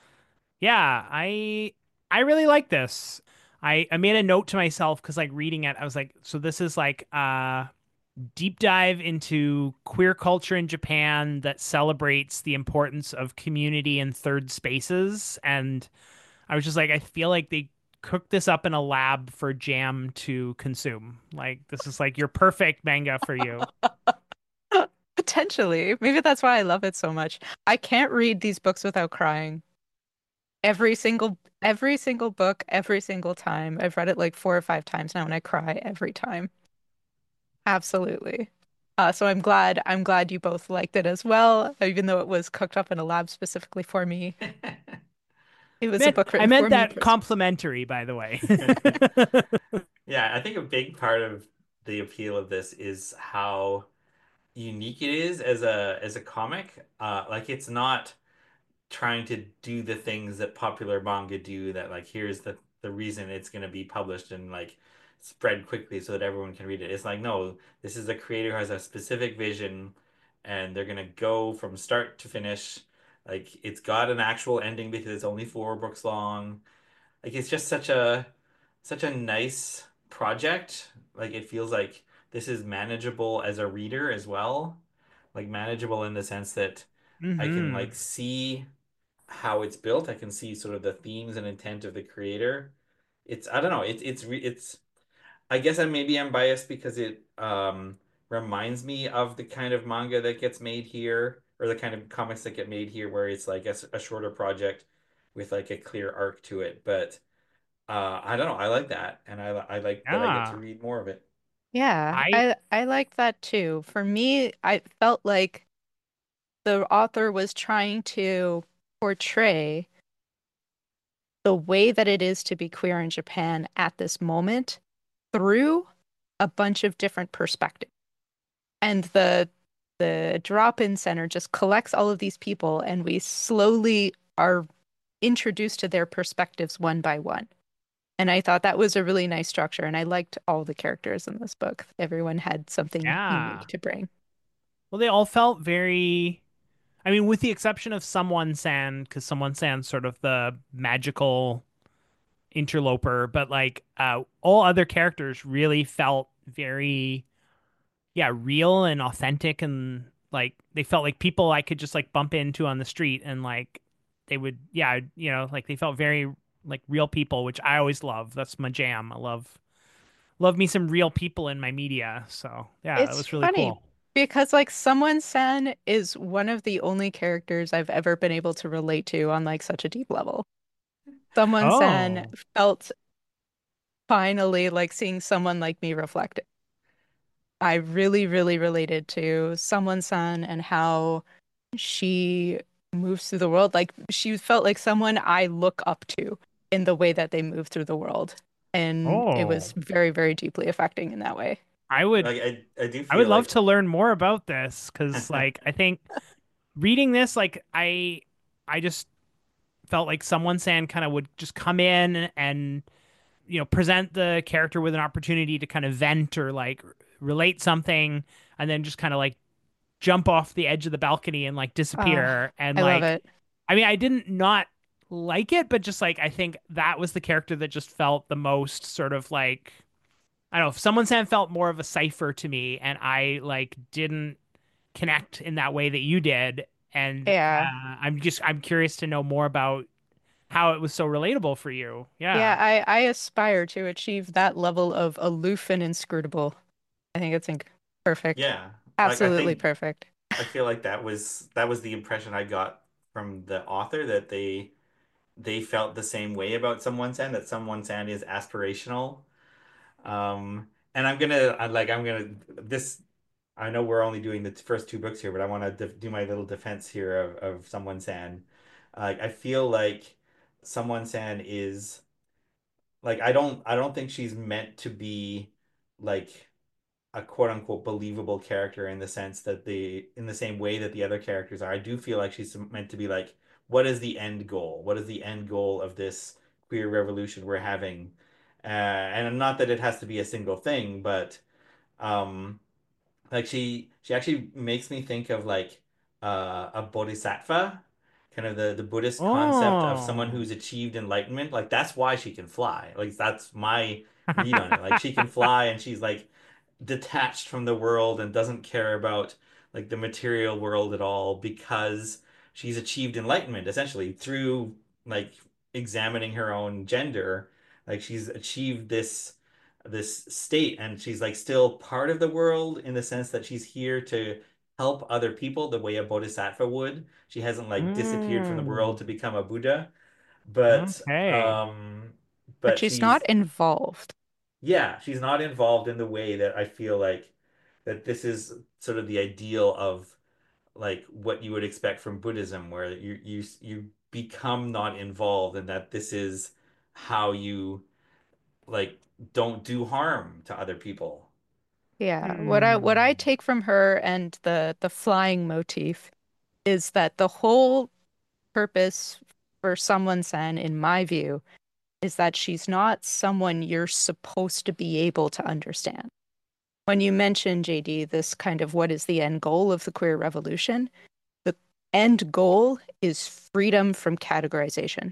Yeah, I I really like this. I I made a note to myself because like reading it, I was like, so this is like uh deep dive into queer culture in Japan that celebrates the importance of community and third spaces. And I was just like, I feel like they cooked this up in a lab for Jam to consume. Like, this is like your perfect manga for you. Potentially. Maybe that's why I love it so much. I can't read these books without crying. Every single every single book, every single time. I've read it like four or five times now and I cry every time. Absolutely. Uh, so I'm glad I'm glad you both liked it as well, even though it was cooked up in a lab specifically for me. It I was a meant book I written meant for me that personally. complimentary, by the way. Yeah, I think a big part of the appeal of this is how unique it is as a as a comic. Uh, like it's not trying to do the things that popular manga do that like here's the the reason it's going to be published and like spread quickly so that everyone can read it. It's like no, this is a creator who has a specific vision and they're going to go from start to finish. Like it's got an actual ending because it's only four books long. Like it's just such a such a nice project. Like it feels like this is manageable as a reader as well. Like manageable in the sense that I can hmm like see how it's built. I can see sort of the themes and intent of the creator. It's I don't know. It's it's re- it's I guess I maybe I'm biased because it um reminds me of the kind of manga that gets made here or the kind of comics that get made here where it's like a, s- a shorter project with like a clear arc to it. But uh I don't know. I like that and I I like that I get to Yeah. read more of it. Yeah, I I I like that too. For me, I felt like the author was trying to portray the way that it is to be queer in Japan at this moment through a bunch of different perspectives. And the the drop-in center just collects all of these people and we slowly are introduced to their perspectives one by one. And I thought that was a really nice structure and I liked all the characters in this book. Everyone had something unique yeah. to bring. Well, they all felt very I mean, with the exception of Someone San, because Someone San's sort of the magical interloper, but like uh all other characters really felt very yeah, real and authentic, and like they felt like people I could just like bump into on the street and like they would yeah, you know, like they felt very like real people, which I always love. That's my jam. I love love me some real people in my media. So, yeah, that It's was really funny cool. because like someone Sen is one of the only characters I've ever been able to relate to on like such a deep level. Someone Sen Oh. felt finally like seeing someone like me reflect it. I really, really related to someone's son and how she moves through the world. Like she felt like someone I look up to in the way that they move through the world. And it was Oh, very, very deeply affecting in that way. I would Like I, I do I would feel love like to learn more about this because like I think reading this like I I just felt like someone saying kind of would just come in and you know present the character with an opportunity to kind of vent or like relate something and then just kind of like jump off the edge of the balcony and like Uh, disappear and I love like it. I mean I didn't not like it but just like I think that was the character that just felt the most sort of like I don't know if someone said felt more of a cipher to me and I like didn't connect in that way that you did and Yeah. uh, I'm just I'm curious to know more about how it was so relatable for you. Yeah, Yeah. I, I aspire to achieve that level of aloof and inscrutable. I think it's inc perfect. yeah, like I Absolutely think perfect. I feel like that was that was the impression I got from the author that they they felt the same way about Someone Sand, that Someone Sand is aspirational. Um, and I'm gonna I, like I'm gonna this I know we're only doing the first two books here, but I want to def do my little defense here of, of Someone Sand. Like I feel like Someone Sand is like I don't I don't think she's meant to be like a quote unquote believable character in the sense that the in the same way that the other characters are. I do feel like she's meant to be like, what is the end goal? What is the end goal of this queer revolution we're having? Uh, and not that it has to be a single thing, but um, like she she actually makes me think of like uh, a bodhisattva, kind of the the Buddhist concept of someone Oh. who's achieved enlightenment. Like that's why she can fly. Like that's my read on it. Like she can fly and she's like detached from the world and doesn't care about like the material world at all because she's achieved enlightenment essentially through like examining her own gender. Like she's achieved this this state and she's like still part of the world in the sense that she's here to help other people the way a bodhisattva would. She hasn't like disappeared from the world Mm. to become a Buddha, but Okay. um But but she's not she's involved. yeah, she's not involved in the way that I feel like that this is sort of the ideal of like what you would expect from Buddhism, where you you you become not involved, and that this is how you like don't do harm to other people. Yeah. What I what I Hmm. take from her and the the flying motif is that the whole purpose for someone Sen, in my view, is that she's not someone you're supposed to be able to understand. When you mention, J D, this kind of what is the end goal of the queer revolution, the end goal is freedom from categorization.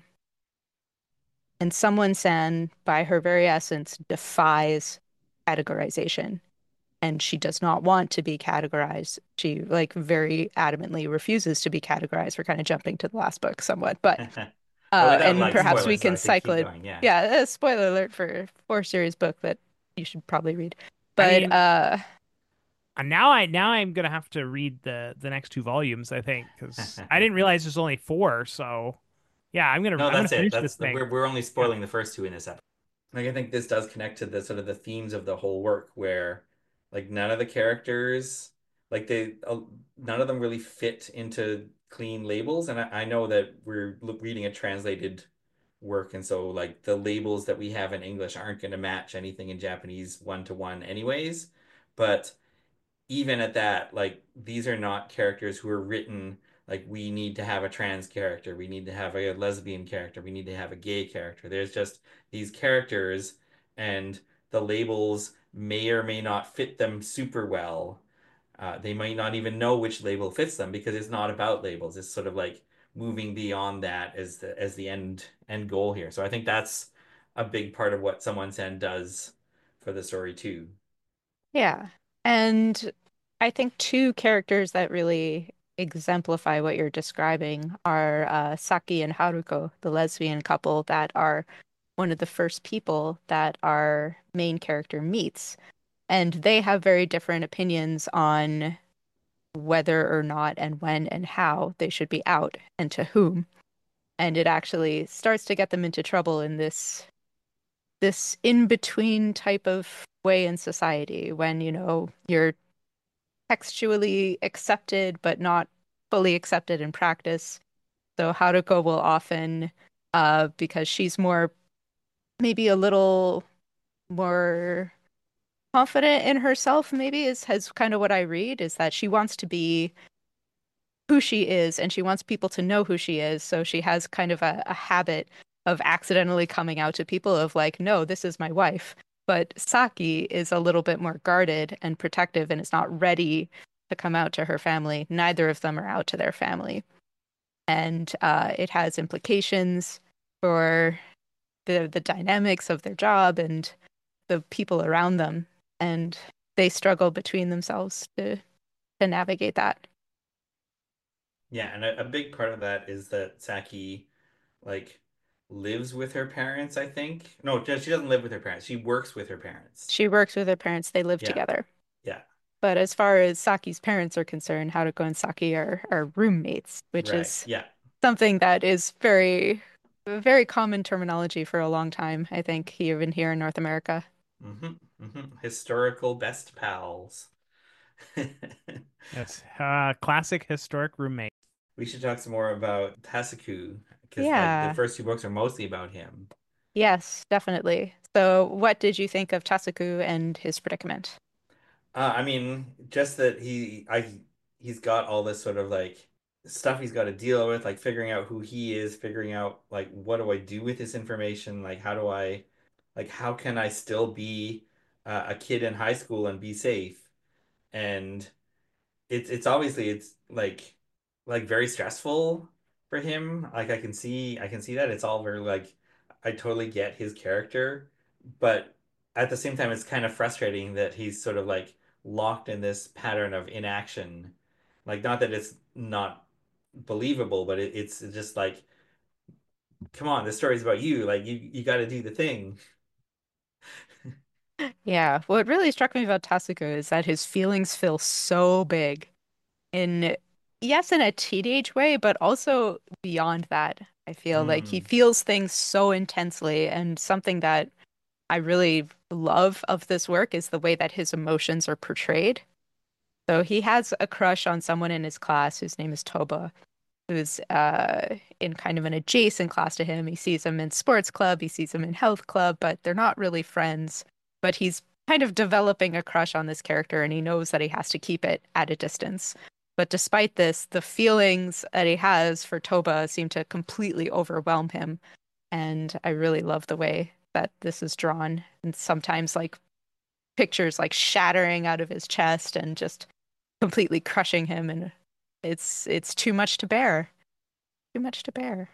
And someone San, by her very essence, defies categorization. And she does not want to be categorized. She like very adamantly refuses to be categorized. We're kind of jumping to the last book somewhat, but But uh, without and like perhaps we spoilers, can sorry, keep cycle keep it. going. Yeah. Yeah, a spoiler alert for for series book that you should probably read. I But mean, uh, uh, now I now I'm gonna have to read the the next two volumes, I think, because I didn't realize there's only four. So yeah, I'm gonna No, I'm gonna that's it. finish this That's thing. we're we're only Yeah. spoiling the first two in this episode. Like I think this does connect to the sort of the themes of the whole work where like none of the characters like they uh, none of them really fit into clean labels and I, I know that we're lo- reading a translated work and so like the labels that we have in English aren't going to match anything in Japanese one to one anyways, but even at that, like these are not characters who are written like we need to have a trans character, we need to have a lesbian character, we need to have a gay character. There's just these characters, and the labels may or may not fit them super well. Uh, they might not even know which label fits them because it's not about labels. It's sort of like moving beyond that as the as the end end goal here. So I think that's a big part of what Someone Sen does for the story too. yeah. And I think two characters that really exemplify what you're describing are uh, Saki and Haruko, the lesbian couple that are one of the first people that our main character meets. And they have very different opinions on whether or not and when and how they should be out and to whom. And it actually starts to get them into trouble in this this in-between type of way in society when, you know, you're textually accepted but not fully accepted in practice. So Haruko will often, uh, because she's more, maybe a little more confident in herself, maybe is has kind of what I read, is that she wants to be who she is and she wants people to know who she is. So she has kind of a, a habit of accidentally coming out to people of like, no, this is my wife. But Saki is a little bit more guarded and protective and is not ready to come out to her family. Neither of them are out to their family. And uh, it has implications for the the dynamics of their job and the people around them. And they struggle between themselves to to navigate that. Yeah, and a, a big part of that is that Saki like lives with her parents, I think. No, she doesn't live with her parents. She works with her parents. She works with her parents, they live Yeah. together. Yeah. But as far as Saki's parents are concerned, Haruko and Saki are, are roommates, which Right. is Yeah. something that is very, very common terminology for a long time, I think, even here in North America. hmm hmm Historical best pals. Yes. Uh, classic historic roommate. We should talk some more about Tasuku because like the Yeah, first two books are mostly about him. yes, definitely. So, what did you think of Tasuku and his predicament? Uh, I mean, just that he I he's got all this sort of like stuff he's got to deal with, like figuring out who he is, figuring out like what do I do with this information, like how do I like how can I still be uh, a kid in high school and be safe? And it's it's obviously it's like like very stressful for him. Like I can see I can see that it's all very like I totally get his character, but at the same time it's kind of frustrating that he's sort of like locked in this pattern of inaction. Like not that it's not believable, but it, it's just like come on, this story's about you. Like you you got to do the thing. Yeah, what really struck me about Tasuku is that his feelings feel so big in, yes, in a teenage way, but also beyond that. I feel like he Hmm. feels things so intensely, and something that I really love of this work is the way that his emotions are portrayed. So he has a crush on someone in his class whose name is Toba, who's uh, in kind of an adjacent class to him. He sees him in sports club, he sees him in health club, but they're not really friends. But he's kind of developing a crush on this character, and he knows that he has to keep it at a distance. But despite this, the feelings that he has for Toba seem to completely overwhelm him. And I really love the way that this is drawn. And sometimes like pictures like shattering out of his chest and just completely crushing him. And it's it's too much to bear. Too much to bear.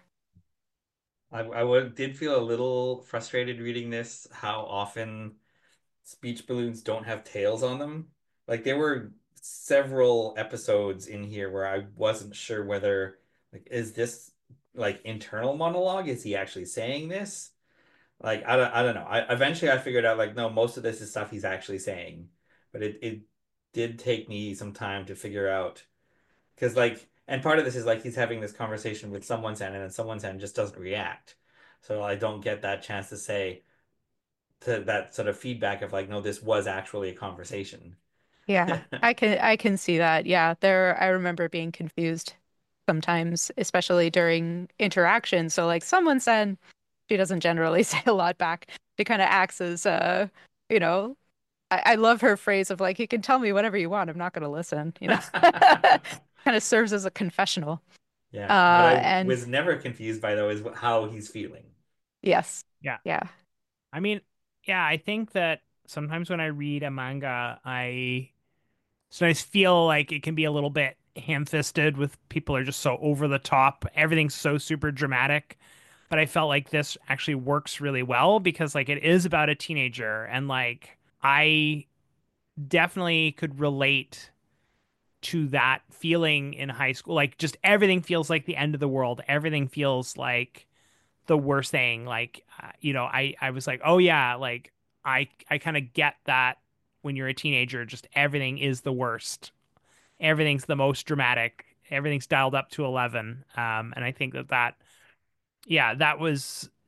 I I would, did feel a little frustrated reading this, how often speech balloons don't have tails on them. Like there were several episodes in here where I wasn't sure whether like is this like internal monologue? Is he actually saying this? Like I don't I don't know. I eventually I figured out like no, most of this is stuff he's actually saying. But it it did take me some time to figure out because like and part of this is like he's having this conversation with someone's end and then someone's end just doesn't react. So I don't get that chance to say to that sort of feedback of like, no, this was actually a conversation. Yeah, I can I can see that. Yeah, there I remember being confused sometimes, especially during interaction. So like someone said she doesn't generally say a lot back. She kind of acts as uh, you know, I, I love her phrase of like, you can tell me whatever you want, I'm not gonna listen, you know. Kind of serves as a confessional. Yeah, what Uh, I and was never confused by though is wh- how he's feeling. yes. Yeah. Yeah. I mean, yeah, I think that sometimes when I read a manga, I sometimes feel like it can be a little bit ham-fisted with people are just so over the top. Everything's so super dramatic. But I felt like this actually works really well because like it is about a teenager and like I definitely could relate to that feeling in high school. Like just everything feels like the end of the world. Everything feels like the worst thing. Like uh, you know, I I was like, "Oh yeah, like I I kind of get that when you're a teenager, just everything is the worst. Everything's the most dramatic. Everything's dialed up to eleven." Um and I think that that yeah, that was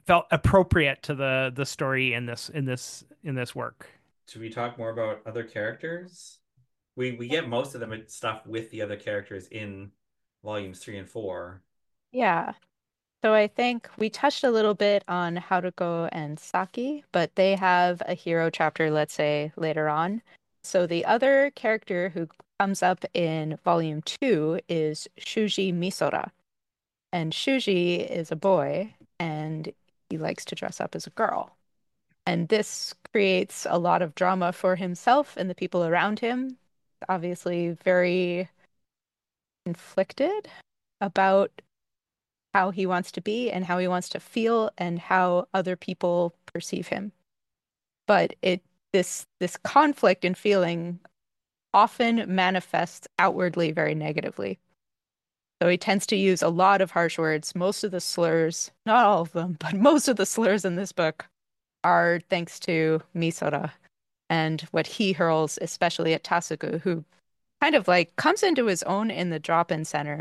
felt appropriate to the the story in this in this in this work. Should we talk more about other characters? We we get most of the stuff with the other characters in volumes three and four. Yeah. So I think we touched a little bit on Haruko and Saki, but they have a hero chapter, let's say, later on. So the other character who comes up in volume two is Shuji Misora. And Shuji is a boy and he likes to dress up as a girl. And this creates a lot of drama for himself and the people around him. Obviously, very conflicted about how he wants to be and how he wants to feel and how other people perceive him. But it this this conflict in feeling often manifests outwardly very negatively. So he tends to use a lot of harsh words. Most of the slurs, not all of them, but most of the slurs in this book are thanks to Misora and what he hurls, especially at Tasuku, who kind of like comes into his own in the drop-in center.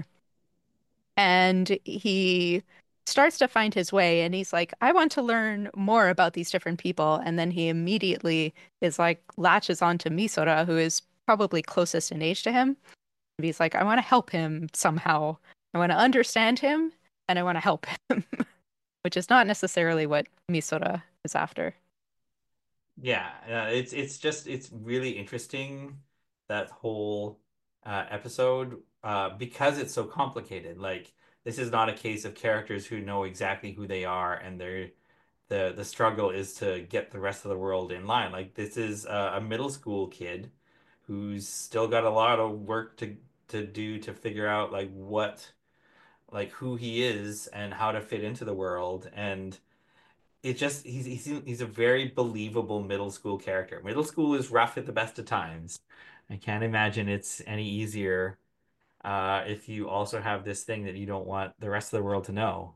And he starts to find his way and he's like, I want to learn more about these different people. And then he immediately is like latches onto Misora, who is probably closest in age to him. And he's like, I want to help him somehow. I want to understand him and I want to help him, which is not necessarily what Misora is after. Yeah, uh, it's it's just it's really interesting that whole uh, episode uh, because it's so complicated. Like this is not a case of characters who know exactly who they are and they're the the struggle is to get the rest of the world in line. Like this is a, a middle school kid who's still got a lot of work to to do to figure out like what like who he is and how to fit into the world and it just he's he's he's a very believable middle school character. Middle school is rough at the best of times. I can't imagine it's any easier uh, if you also have this thing that you don't want the rest of the world to know.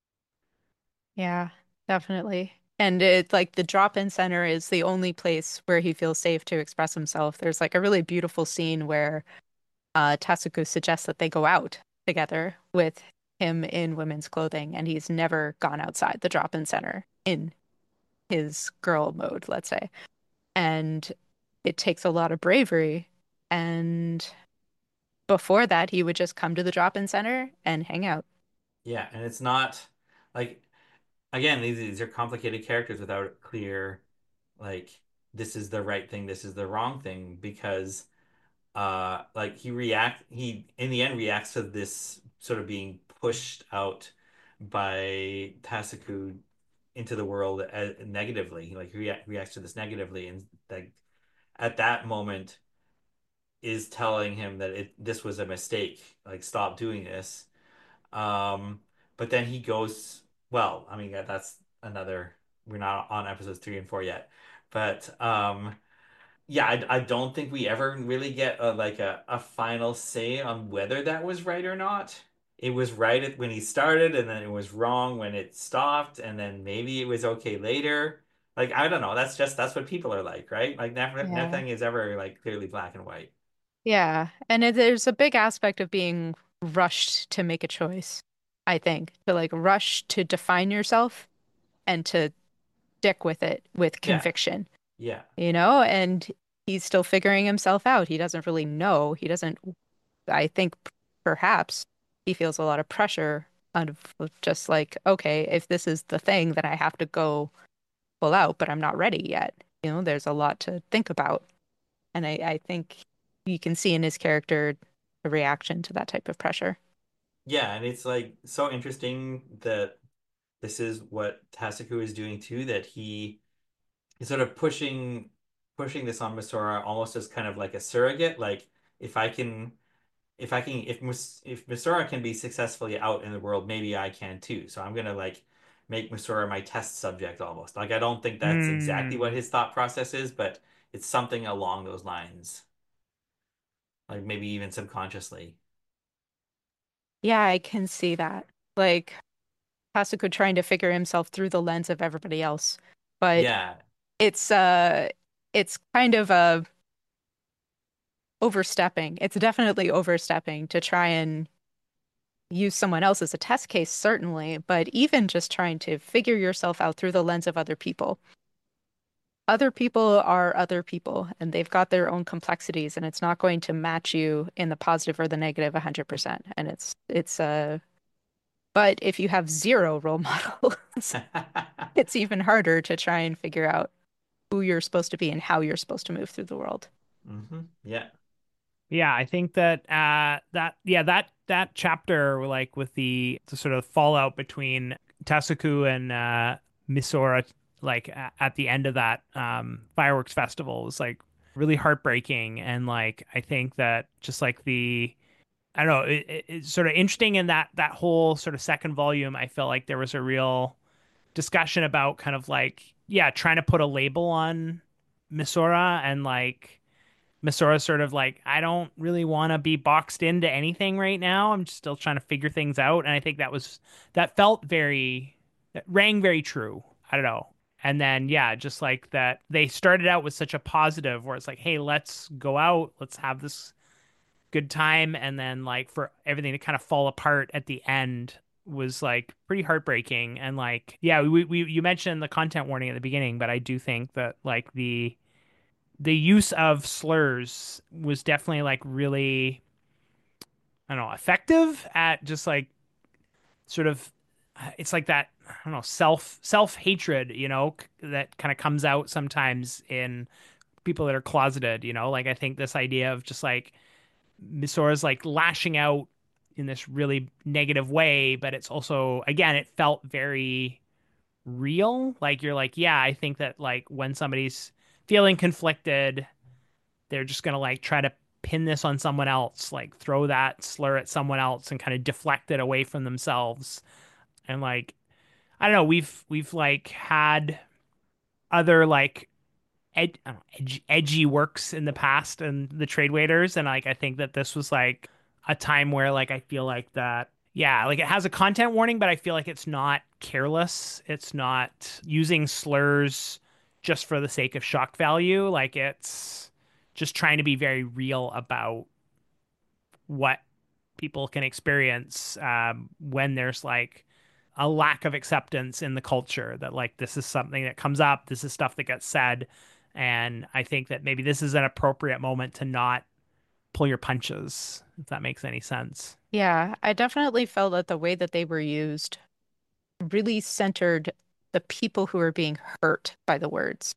Yeah, definitely. And it's like the drop-in center is the only place where he feels safe to express himself. There's like a really beautiful scene where uh, Tasuku suggests that they go out together with him in women's clothing, and he's never gone outside the drop-in center in his girl mode, let's say. And it takes a lot of bravery. And before that, he would just come to the drop-in center and hang out. Yeah, and it's not like again, these these are complicated characters without a clear like this is the right thing, this is the wrong thing because uh like he react he in the end reacts to this sort of being pushed out by Tasuku into the world as, negatively like he rea reacts to this negatively and like at that moment is telling him that it this was a mistake like stop doing this um but then he goes well I mean that's another we're not on episodes three and four yet but um yeah, I, I don't think we ever really get a, like a, a final say on whether that was right or not. It was right at, when he started, and then it was wrong when it stopped, and then maybe it was okay later. Like I don't know. That's just that's what people are like, right? Like never, Yeah. nothing is ever like clearly black and white. Yeah. And it, there's a big aspect of being rushed to make a choice, I think, to like rush to define yourself and to stick with it with Yeah, conviction, yeah, you know? And he's still figuring himself out. He doesn't really know. He doesn't, I think perhaps he feels a lot of pressure out of just like, okay, if this is the thing, then I have to go full out, but I'm not ready yet. You know, there's a lot to think about. And I, I think you can see in his character a reaction to that type of pressure. yeah. And it's like so interesting that this is what Tasuku is doing too. That he is sort of pushing pushing this on Misora almost as kind of like a surrogate. Like if I can if I can if Mus if Misora can be successfully out in the world, maybe I can too. So I'm gonna like make Misora my test subject almost. Like I don't think that's exactly what Hmm. his thought process is, but it's something along those lines. Like maybe even subconsciously. Yeah, I can see that. Like Tasuku trying to figure himself through the lens of everybody else. But Yeah. it's uh it's kind of a overstepping. It's definitely overstepping to try and use someone else as a test case, certainly, but even just trying to figure yourself out through the lens of other people. Other people are other people, and they've got their own complexities, and it's not going to match you in the positive or the negative one hundred percent. And it's it's uh but if you have zero role models, it's even harder to try and figure out who you're supposed to be and how you're supposed to move through the world. Hmm. Yeah. Yeah, I think that uh that yeah, that that chapter like with the, the sort of fallout between Tasuku and uh Misora like a- at the end of that um fireworks festival was like really heartbreaking. And like I think that just like the I don't know, it, it- it's sort of interesting in that that whole sort of second volume. I felt like there was a real discussion about kind of like yeah, trying to put a label on Misora. And like Masora's sort of like, I don't really want to be boxed into anything right now. I'm still trying to figure things out. And I think that was, that felt very, that rang very true. I don't know. And then, yeah, just like that, they started out with such a positive where it's like, hey, let's go out, let's have this good time. And then, like, for everything to kind of fall apart at the end was like pretty heartbreaking. And like, yeah, we, we, you mentioned the content warning at the beginning, but I do think that like the, the use of slurs was definitely like really, I don't know, effective at just like sort of it's like that, I don't know, self self hatred, you know, that kind of comes out sometimes in people that are closeted, you know. Like I think this idea of just like Misora's like lashing out in this really negative way, but it's also again, it felt very real. Like you're like, yeah, I think that like when somebody's feeling conflicted, they're just gonna like try to pin this on someone else, like throw that slur at someone else and kind of deflect it away from themselves. And like I don't know, we've we've like had other like ed, I don't know, edgy, edgy works in the past and the trade waiters, and like I think that this was like a time where like I feel like that yeah, like it has a content warning, but I feel like it's not careless. It's not using slurs just for the sake of shock value. Like it's just trying to be very real about what people can experience um, when there's like a lack of acceptance in the culture that like this is something that comes up, this is stuff that gets said. And I think that maybe this is an appropriate moment to not pull your punches, if that makes any sense. Yeah, I definitely felt that the way that they were used really centered the people who were being hurt by the words.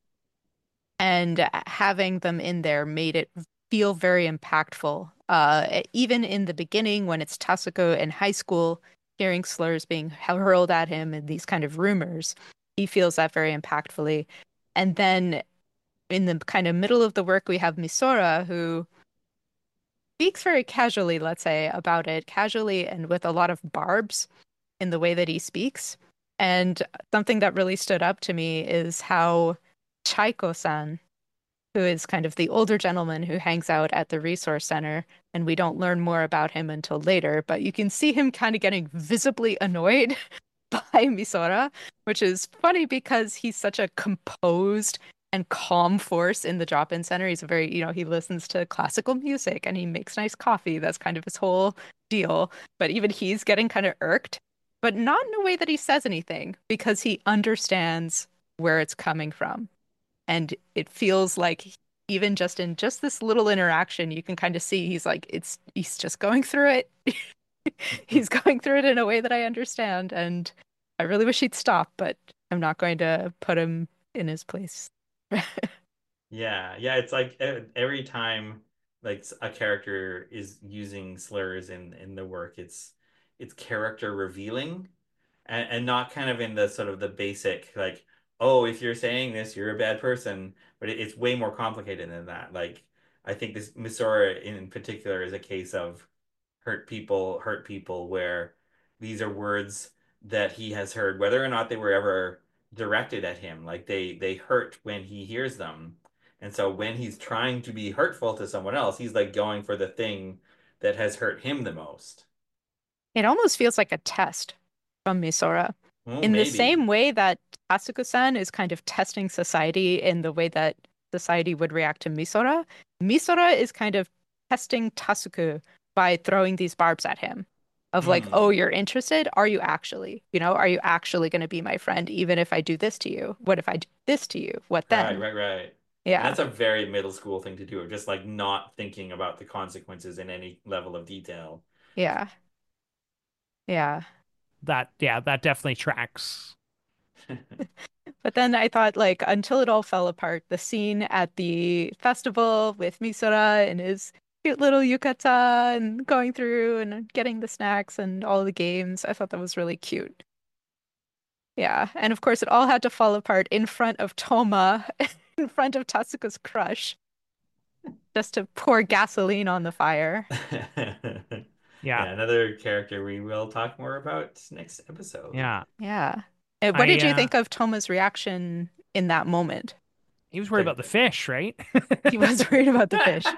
And having them in there made it feel very impactful. Uh, even in the beginning, when it's Tasuku in high school, hearing slurs being hurled at him and these kind of rumors, he feels that very impactfully. And then in the kind of middle of the work, we have Misora, who speaks very casually, let's say, about it, casually and with a lot of barbs in the way that he speaks. And something that really stood up to me is how Chaiko-san, who is kind of the older gentleman who hangs out at the resource center, and we don't learn more about him until later, but you can see him kind of getting visibly annoyed by Misora, which is funny because he's such a composed and calm force in the drop-in center. He's a very, you know, he listens to classical music and he makes nice coffee. That's kind of his whole deal. But even he's getting kind of irked, but not in a way that he says anything because he understands where it's coming from. And it feels like even just in just this little interaction, you can kind of see he's like, it's he's just going through it. He's going through it in a way that I understand, and I really wish he'd stop, but I'm not going to put him in his place. Yeah, yeah, it's like e- every time like s- a character is using slurs in in the work, it's it's character revealing and and not kind of in the sort of the basic like, oh, if you're saying this, you're a bad person, but it, it's way more complicated than that. Like I think this Misora in particular is a case of hurt people hurt people where these are words that he has heard, whether or not they were ever directed at him. Like they they hurt when he hears them. And so when he's trying to be hurtful to someone else, he's like going for the thing that has hurt him the most. It almost feels like a test from Misora. Oh, In the maybe. same way that Asuka-san is kind of testing society in the way that society would react to Misora, Misora is kind of testing Tasuku by throwing these barbs at him. of like, oh, Hmm. you're interested? Are you actually? You know, are you actually going to be my friend even if I do this to you? What if I do this to you? What Right, then? right, right. And Yeah. that's a very middle school thing to do, just like not thinking about the consequences in any level of detail. Yeah. Yeah. That yeah, that definitely tracks. But then I thought, like, until it all fell apart, the scene at the festival with Misora and his cute little yukata and going through and getting the snacks and all the games, I thought that was really cute. Yeah. And of course, it all had to fall apart in front of Toma, in front of Tatsuka's crush, just to pour gasoline on the fire. Yeah, Yeah, another character we will talk more about next episode. yeah. Yeah. And what I did you uh think of Toma's reaction in that moment? he was worried The- about the fish, right? He was worried about the fish.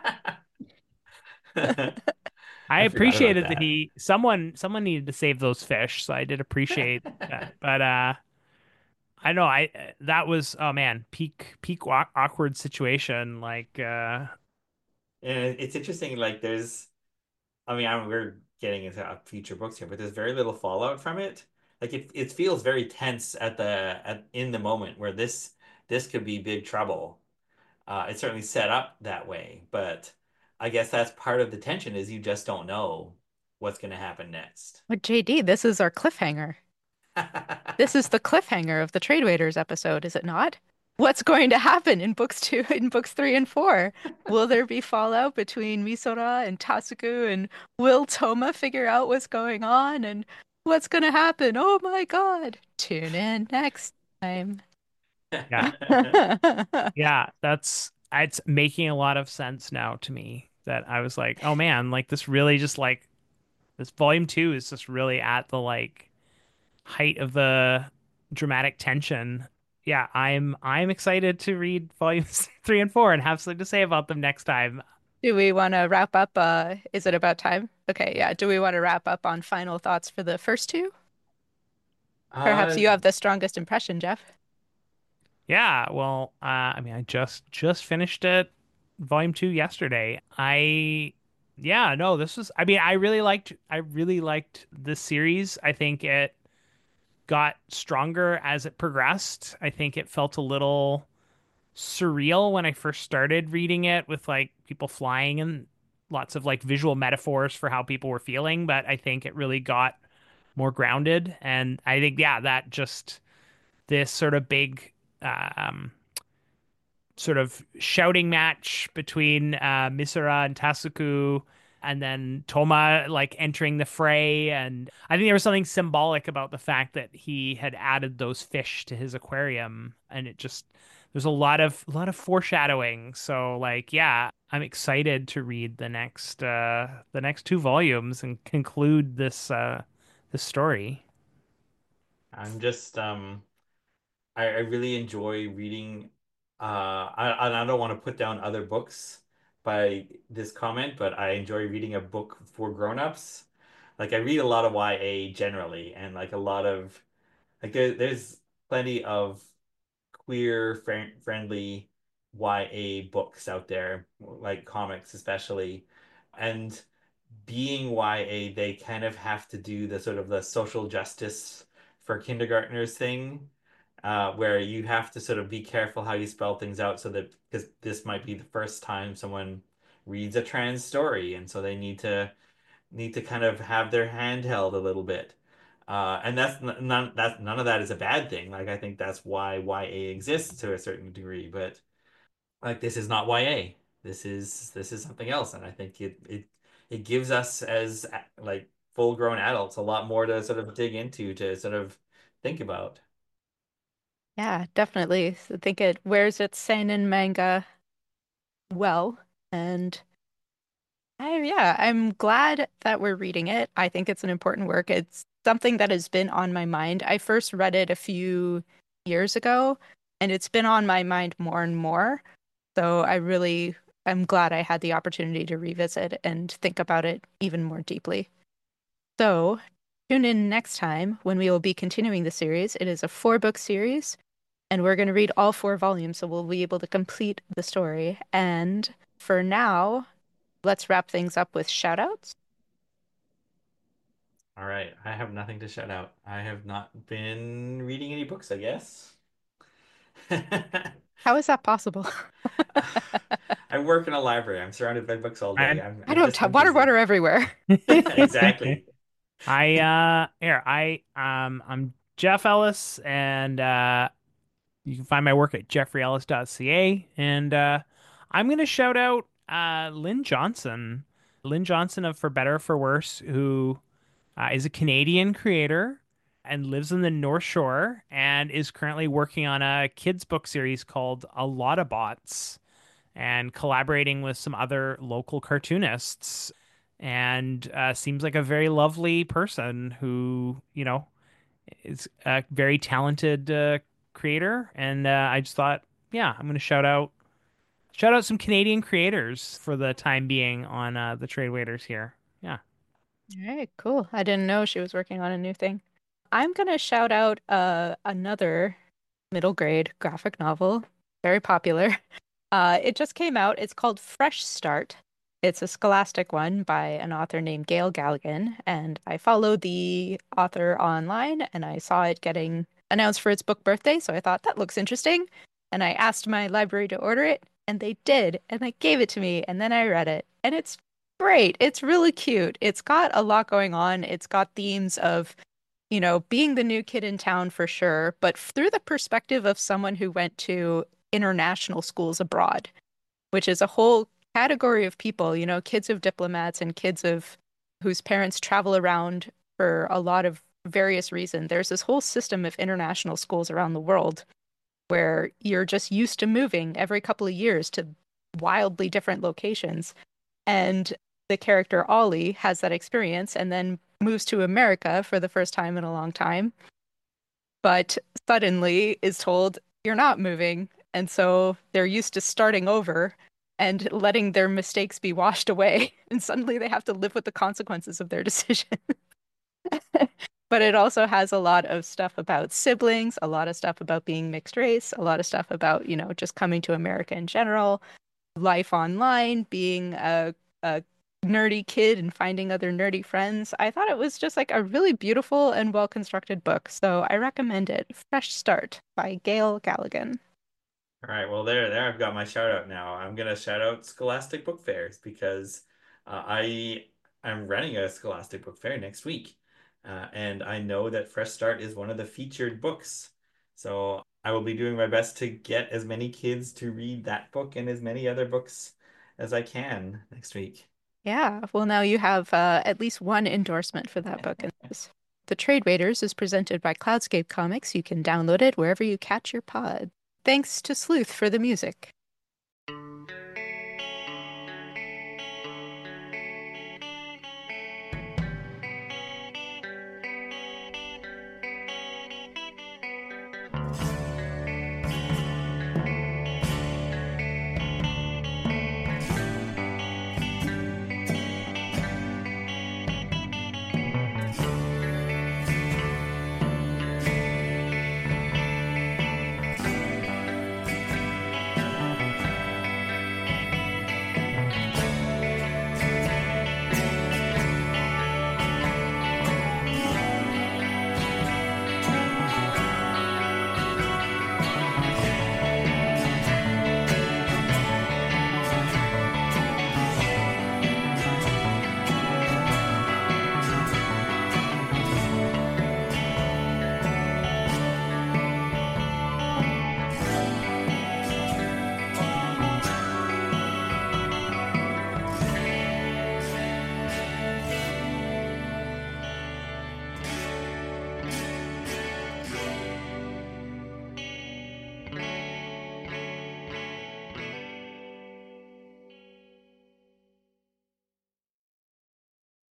I I forgot about appreciated that that. he someone someone needed to save those fish, so I did appreciate that. But uh I know I that was oh man, peak peak wa- awkward situation like uh And it's interesting, like there's I mean, I'm, we're getting into uh, future books here, but there's very little fallout from it. Like it, it feels very tense at the at in the moment where this this could be big trouble. Uh, it's certainly set up that way, but I guess that's part of the tension is you just don't know what's going to happen next. But J D, this is our cliffhanger. This is the cliffhanger of the Trade Waiters episode, is it not? What's going to happen in books two, in books three and four? Will there be fallout between Misora and Tasuku? And will Toma figure out what's going on? And what's going to happen? Oh my God. Tune in next time. yeah. Yeah, that's it's making a lot of sense now to me that I was like, oh man, like this really just like this volume two is just really at the like height of the dramatic tension. Yeah, I'm I'm excited to read volumes three and four and have something to say about them next time. Do we want to wrap up? Uh, is it about time? Okay, yeah. Do we want to wrap up on final thoughts for the first two? Perhaps Uh, you have the strongest impression, Jeff. Yeah, well, uh, I mean, I just just finished it, volume two yesterday. I, yeah, no, this was. I mean, I really liked. I really liked this series. I think it got stronger as it progressed. I think it felt a little surreal when I first started reading it, with like people flying and lots of like visual metaphors for how people were feeling. But I think it really got more grounded, and I think yeah, that just this sort of big. Um, sort of shouting match between uh, Misora and Tasuku, and then Toma like entering the fray. And I think there was something symbolic about the fact that he had added those fish to his aquarium, and it just there's a lot of a lot of foreshadowing. So like, yeah, I'm excited to read the next uh, the next two volumes and conclude this uh, this story. I'm just um I, I really enjoy reading uh I and I don't want to put down other books by this comment, but I enjoy reading a book for grown-ups. Like I read a lot of Y A generally and like a lot of like there, there's plenty of queer friend friendly Y A books out there, like comics especially. And being Y A, they kind of have to do the sort of the social justice for kindergartners thing, uh, where you have to sort of be careful how you spell things out so that because this might be the first time someone reads a trans story, and so they need to need to kind of have their hand held a little bit. Uh, and that's n- none that's none of that is a bad thing. Like I think that's why Y A exists to a certain degree, but like this is not Y A. This is this is something else, and I think it it it gives us as like full-grown adults a lot more to sort of dig into to sort of think about. Yeah, definitely. I think it wears its seinen manga well. And I, yeah, I'm glad that we're reading it. I think it's an important work. It's something that has been on my mind. I first read it a few years ago, and it's been on my mind more and more. So I really, I'm glad I had the opportunity to revisit and think about it even more deeply. So tune in next time when we will be continuing the series. It is a four book series, and we're going to read all four volumes, so we'll be able to complete the story. And for now, let's wrap things up with shout outs. All right, I have nothing to shout out. I have not been reading any books, I guess. How is that possible? I work in a library. I'm surrounded by books all day. And I'm I I've don't just t been water, busy. water everywhere. Exactly. I uh here I um I'm Jeff Ellis, and uh you can find my work at jeffrey ellis dot c a, and uh I'm gonna shout out uh Lynn Johnson. Lynn Johnson of For Better or For Worse, who uh, is a Canadian creator and lives in the North Shore and is currently working on a kids book series called A Lot of Bots and collaborating with some other local cartoonists, and uh, seems like a very lovely person who, you know, is a very talented uh, creator. And uh, I just thought, yeah, I'm going to shout out shout out some Canadian creators for the time being on uh, the Trade Waiters here. Yeah. All right, cool. I didn't know she was working on a new thing. I'm gonna shout out uh another middle grade graphic novel, very popular. Uh, it just came out. It's called Fresh Start. It's a scholastic one by an author named Gail Galligan, and I followed the author online and I saw it getting announced for its book birthday, so I thought that looks interesting. And I asked my library to order it, and they did, and they gave it to me, and then I read it, and it's great. It's really cute. It's got a lot going on. It's got themes of, you know, being the new kid in town for sure, but through the perspective of someone who went to international schools abroad, which is a whole category of people, you know, kids of diplomats and kids of whose parents travel around for a lot of various reasons. There's this whole system of international schools around the world where you're just used to moving every couple of years to wildly different locations. And the character Ollie has that experience and then moves to America for the first time in a long time, but suddenly is told, you're not moving. And so they're used to starting over and letting their mistakes be washed away. And suddenly they have to live with the consequences of their decision. But it also has a lot of stuff about siblings, a lot of stuff about being mixed race, a lot of stuff about, you know, just coming to America in general, life online, being a, a nerdy kid and finding other nerdy friends. I thought it was just like a really beautiful and well-constructed book. So I recommend it. Fresh Start by Gail Galligan. All right, well there, there I've got my shout out now. I'm gonna shout out Scholastic Book Fairs because uh, I I'm running a Scholastic Book Fair next week, uh, and I know that Fresh Start is one of the featured books. So I will be doing my best to get as many kids to read that book and as many other books as I can next week. Yeah, well, now you have uh, at least one endorsement for that book in this. The Trade Waiters is presented by Cloudscape Comics. You can download it wherever you catch your pod. Thanks to Sleuth for the music.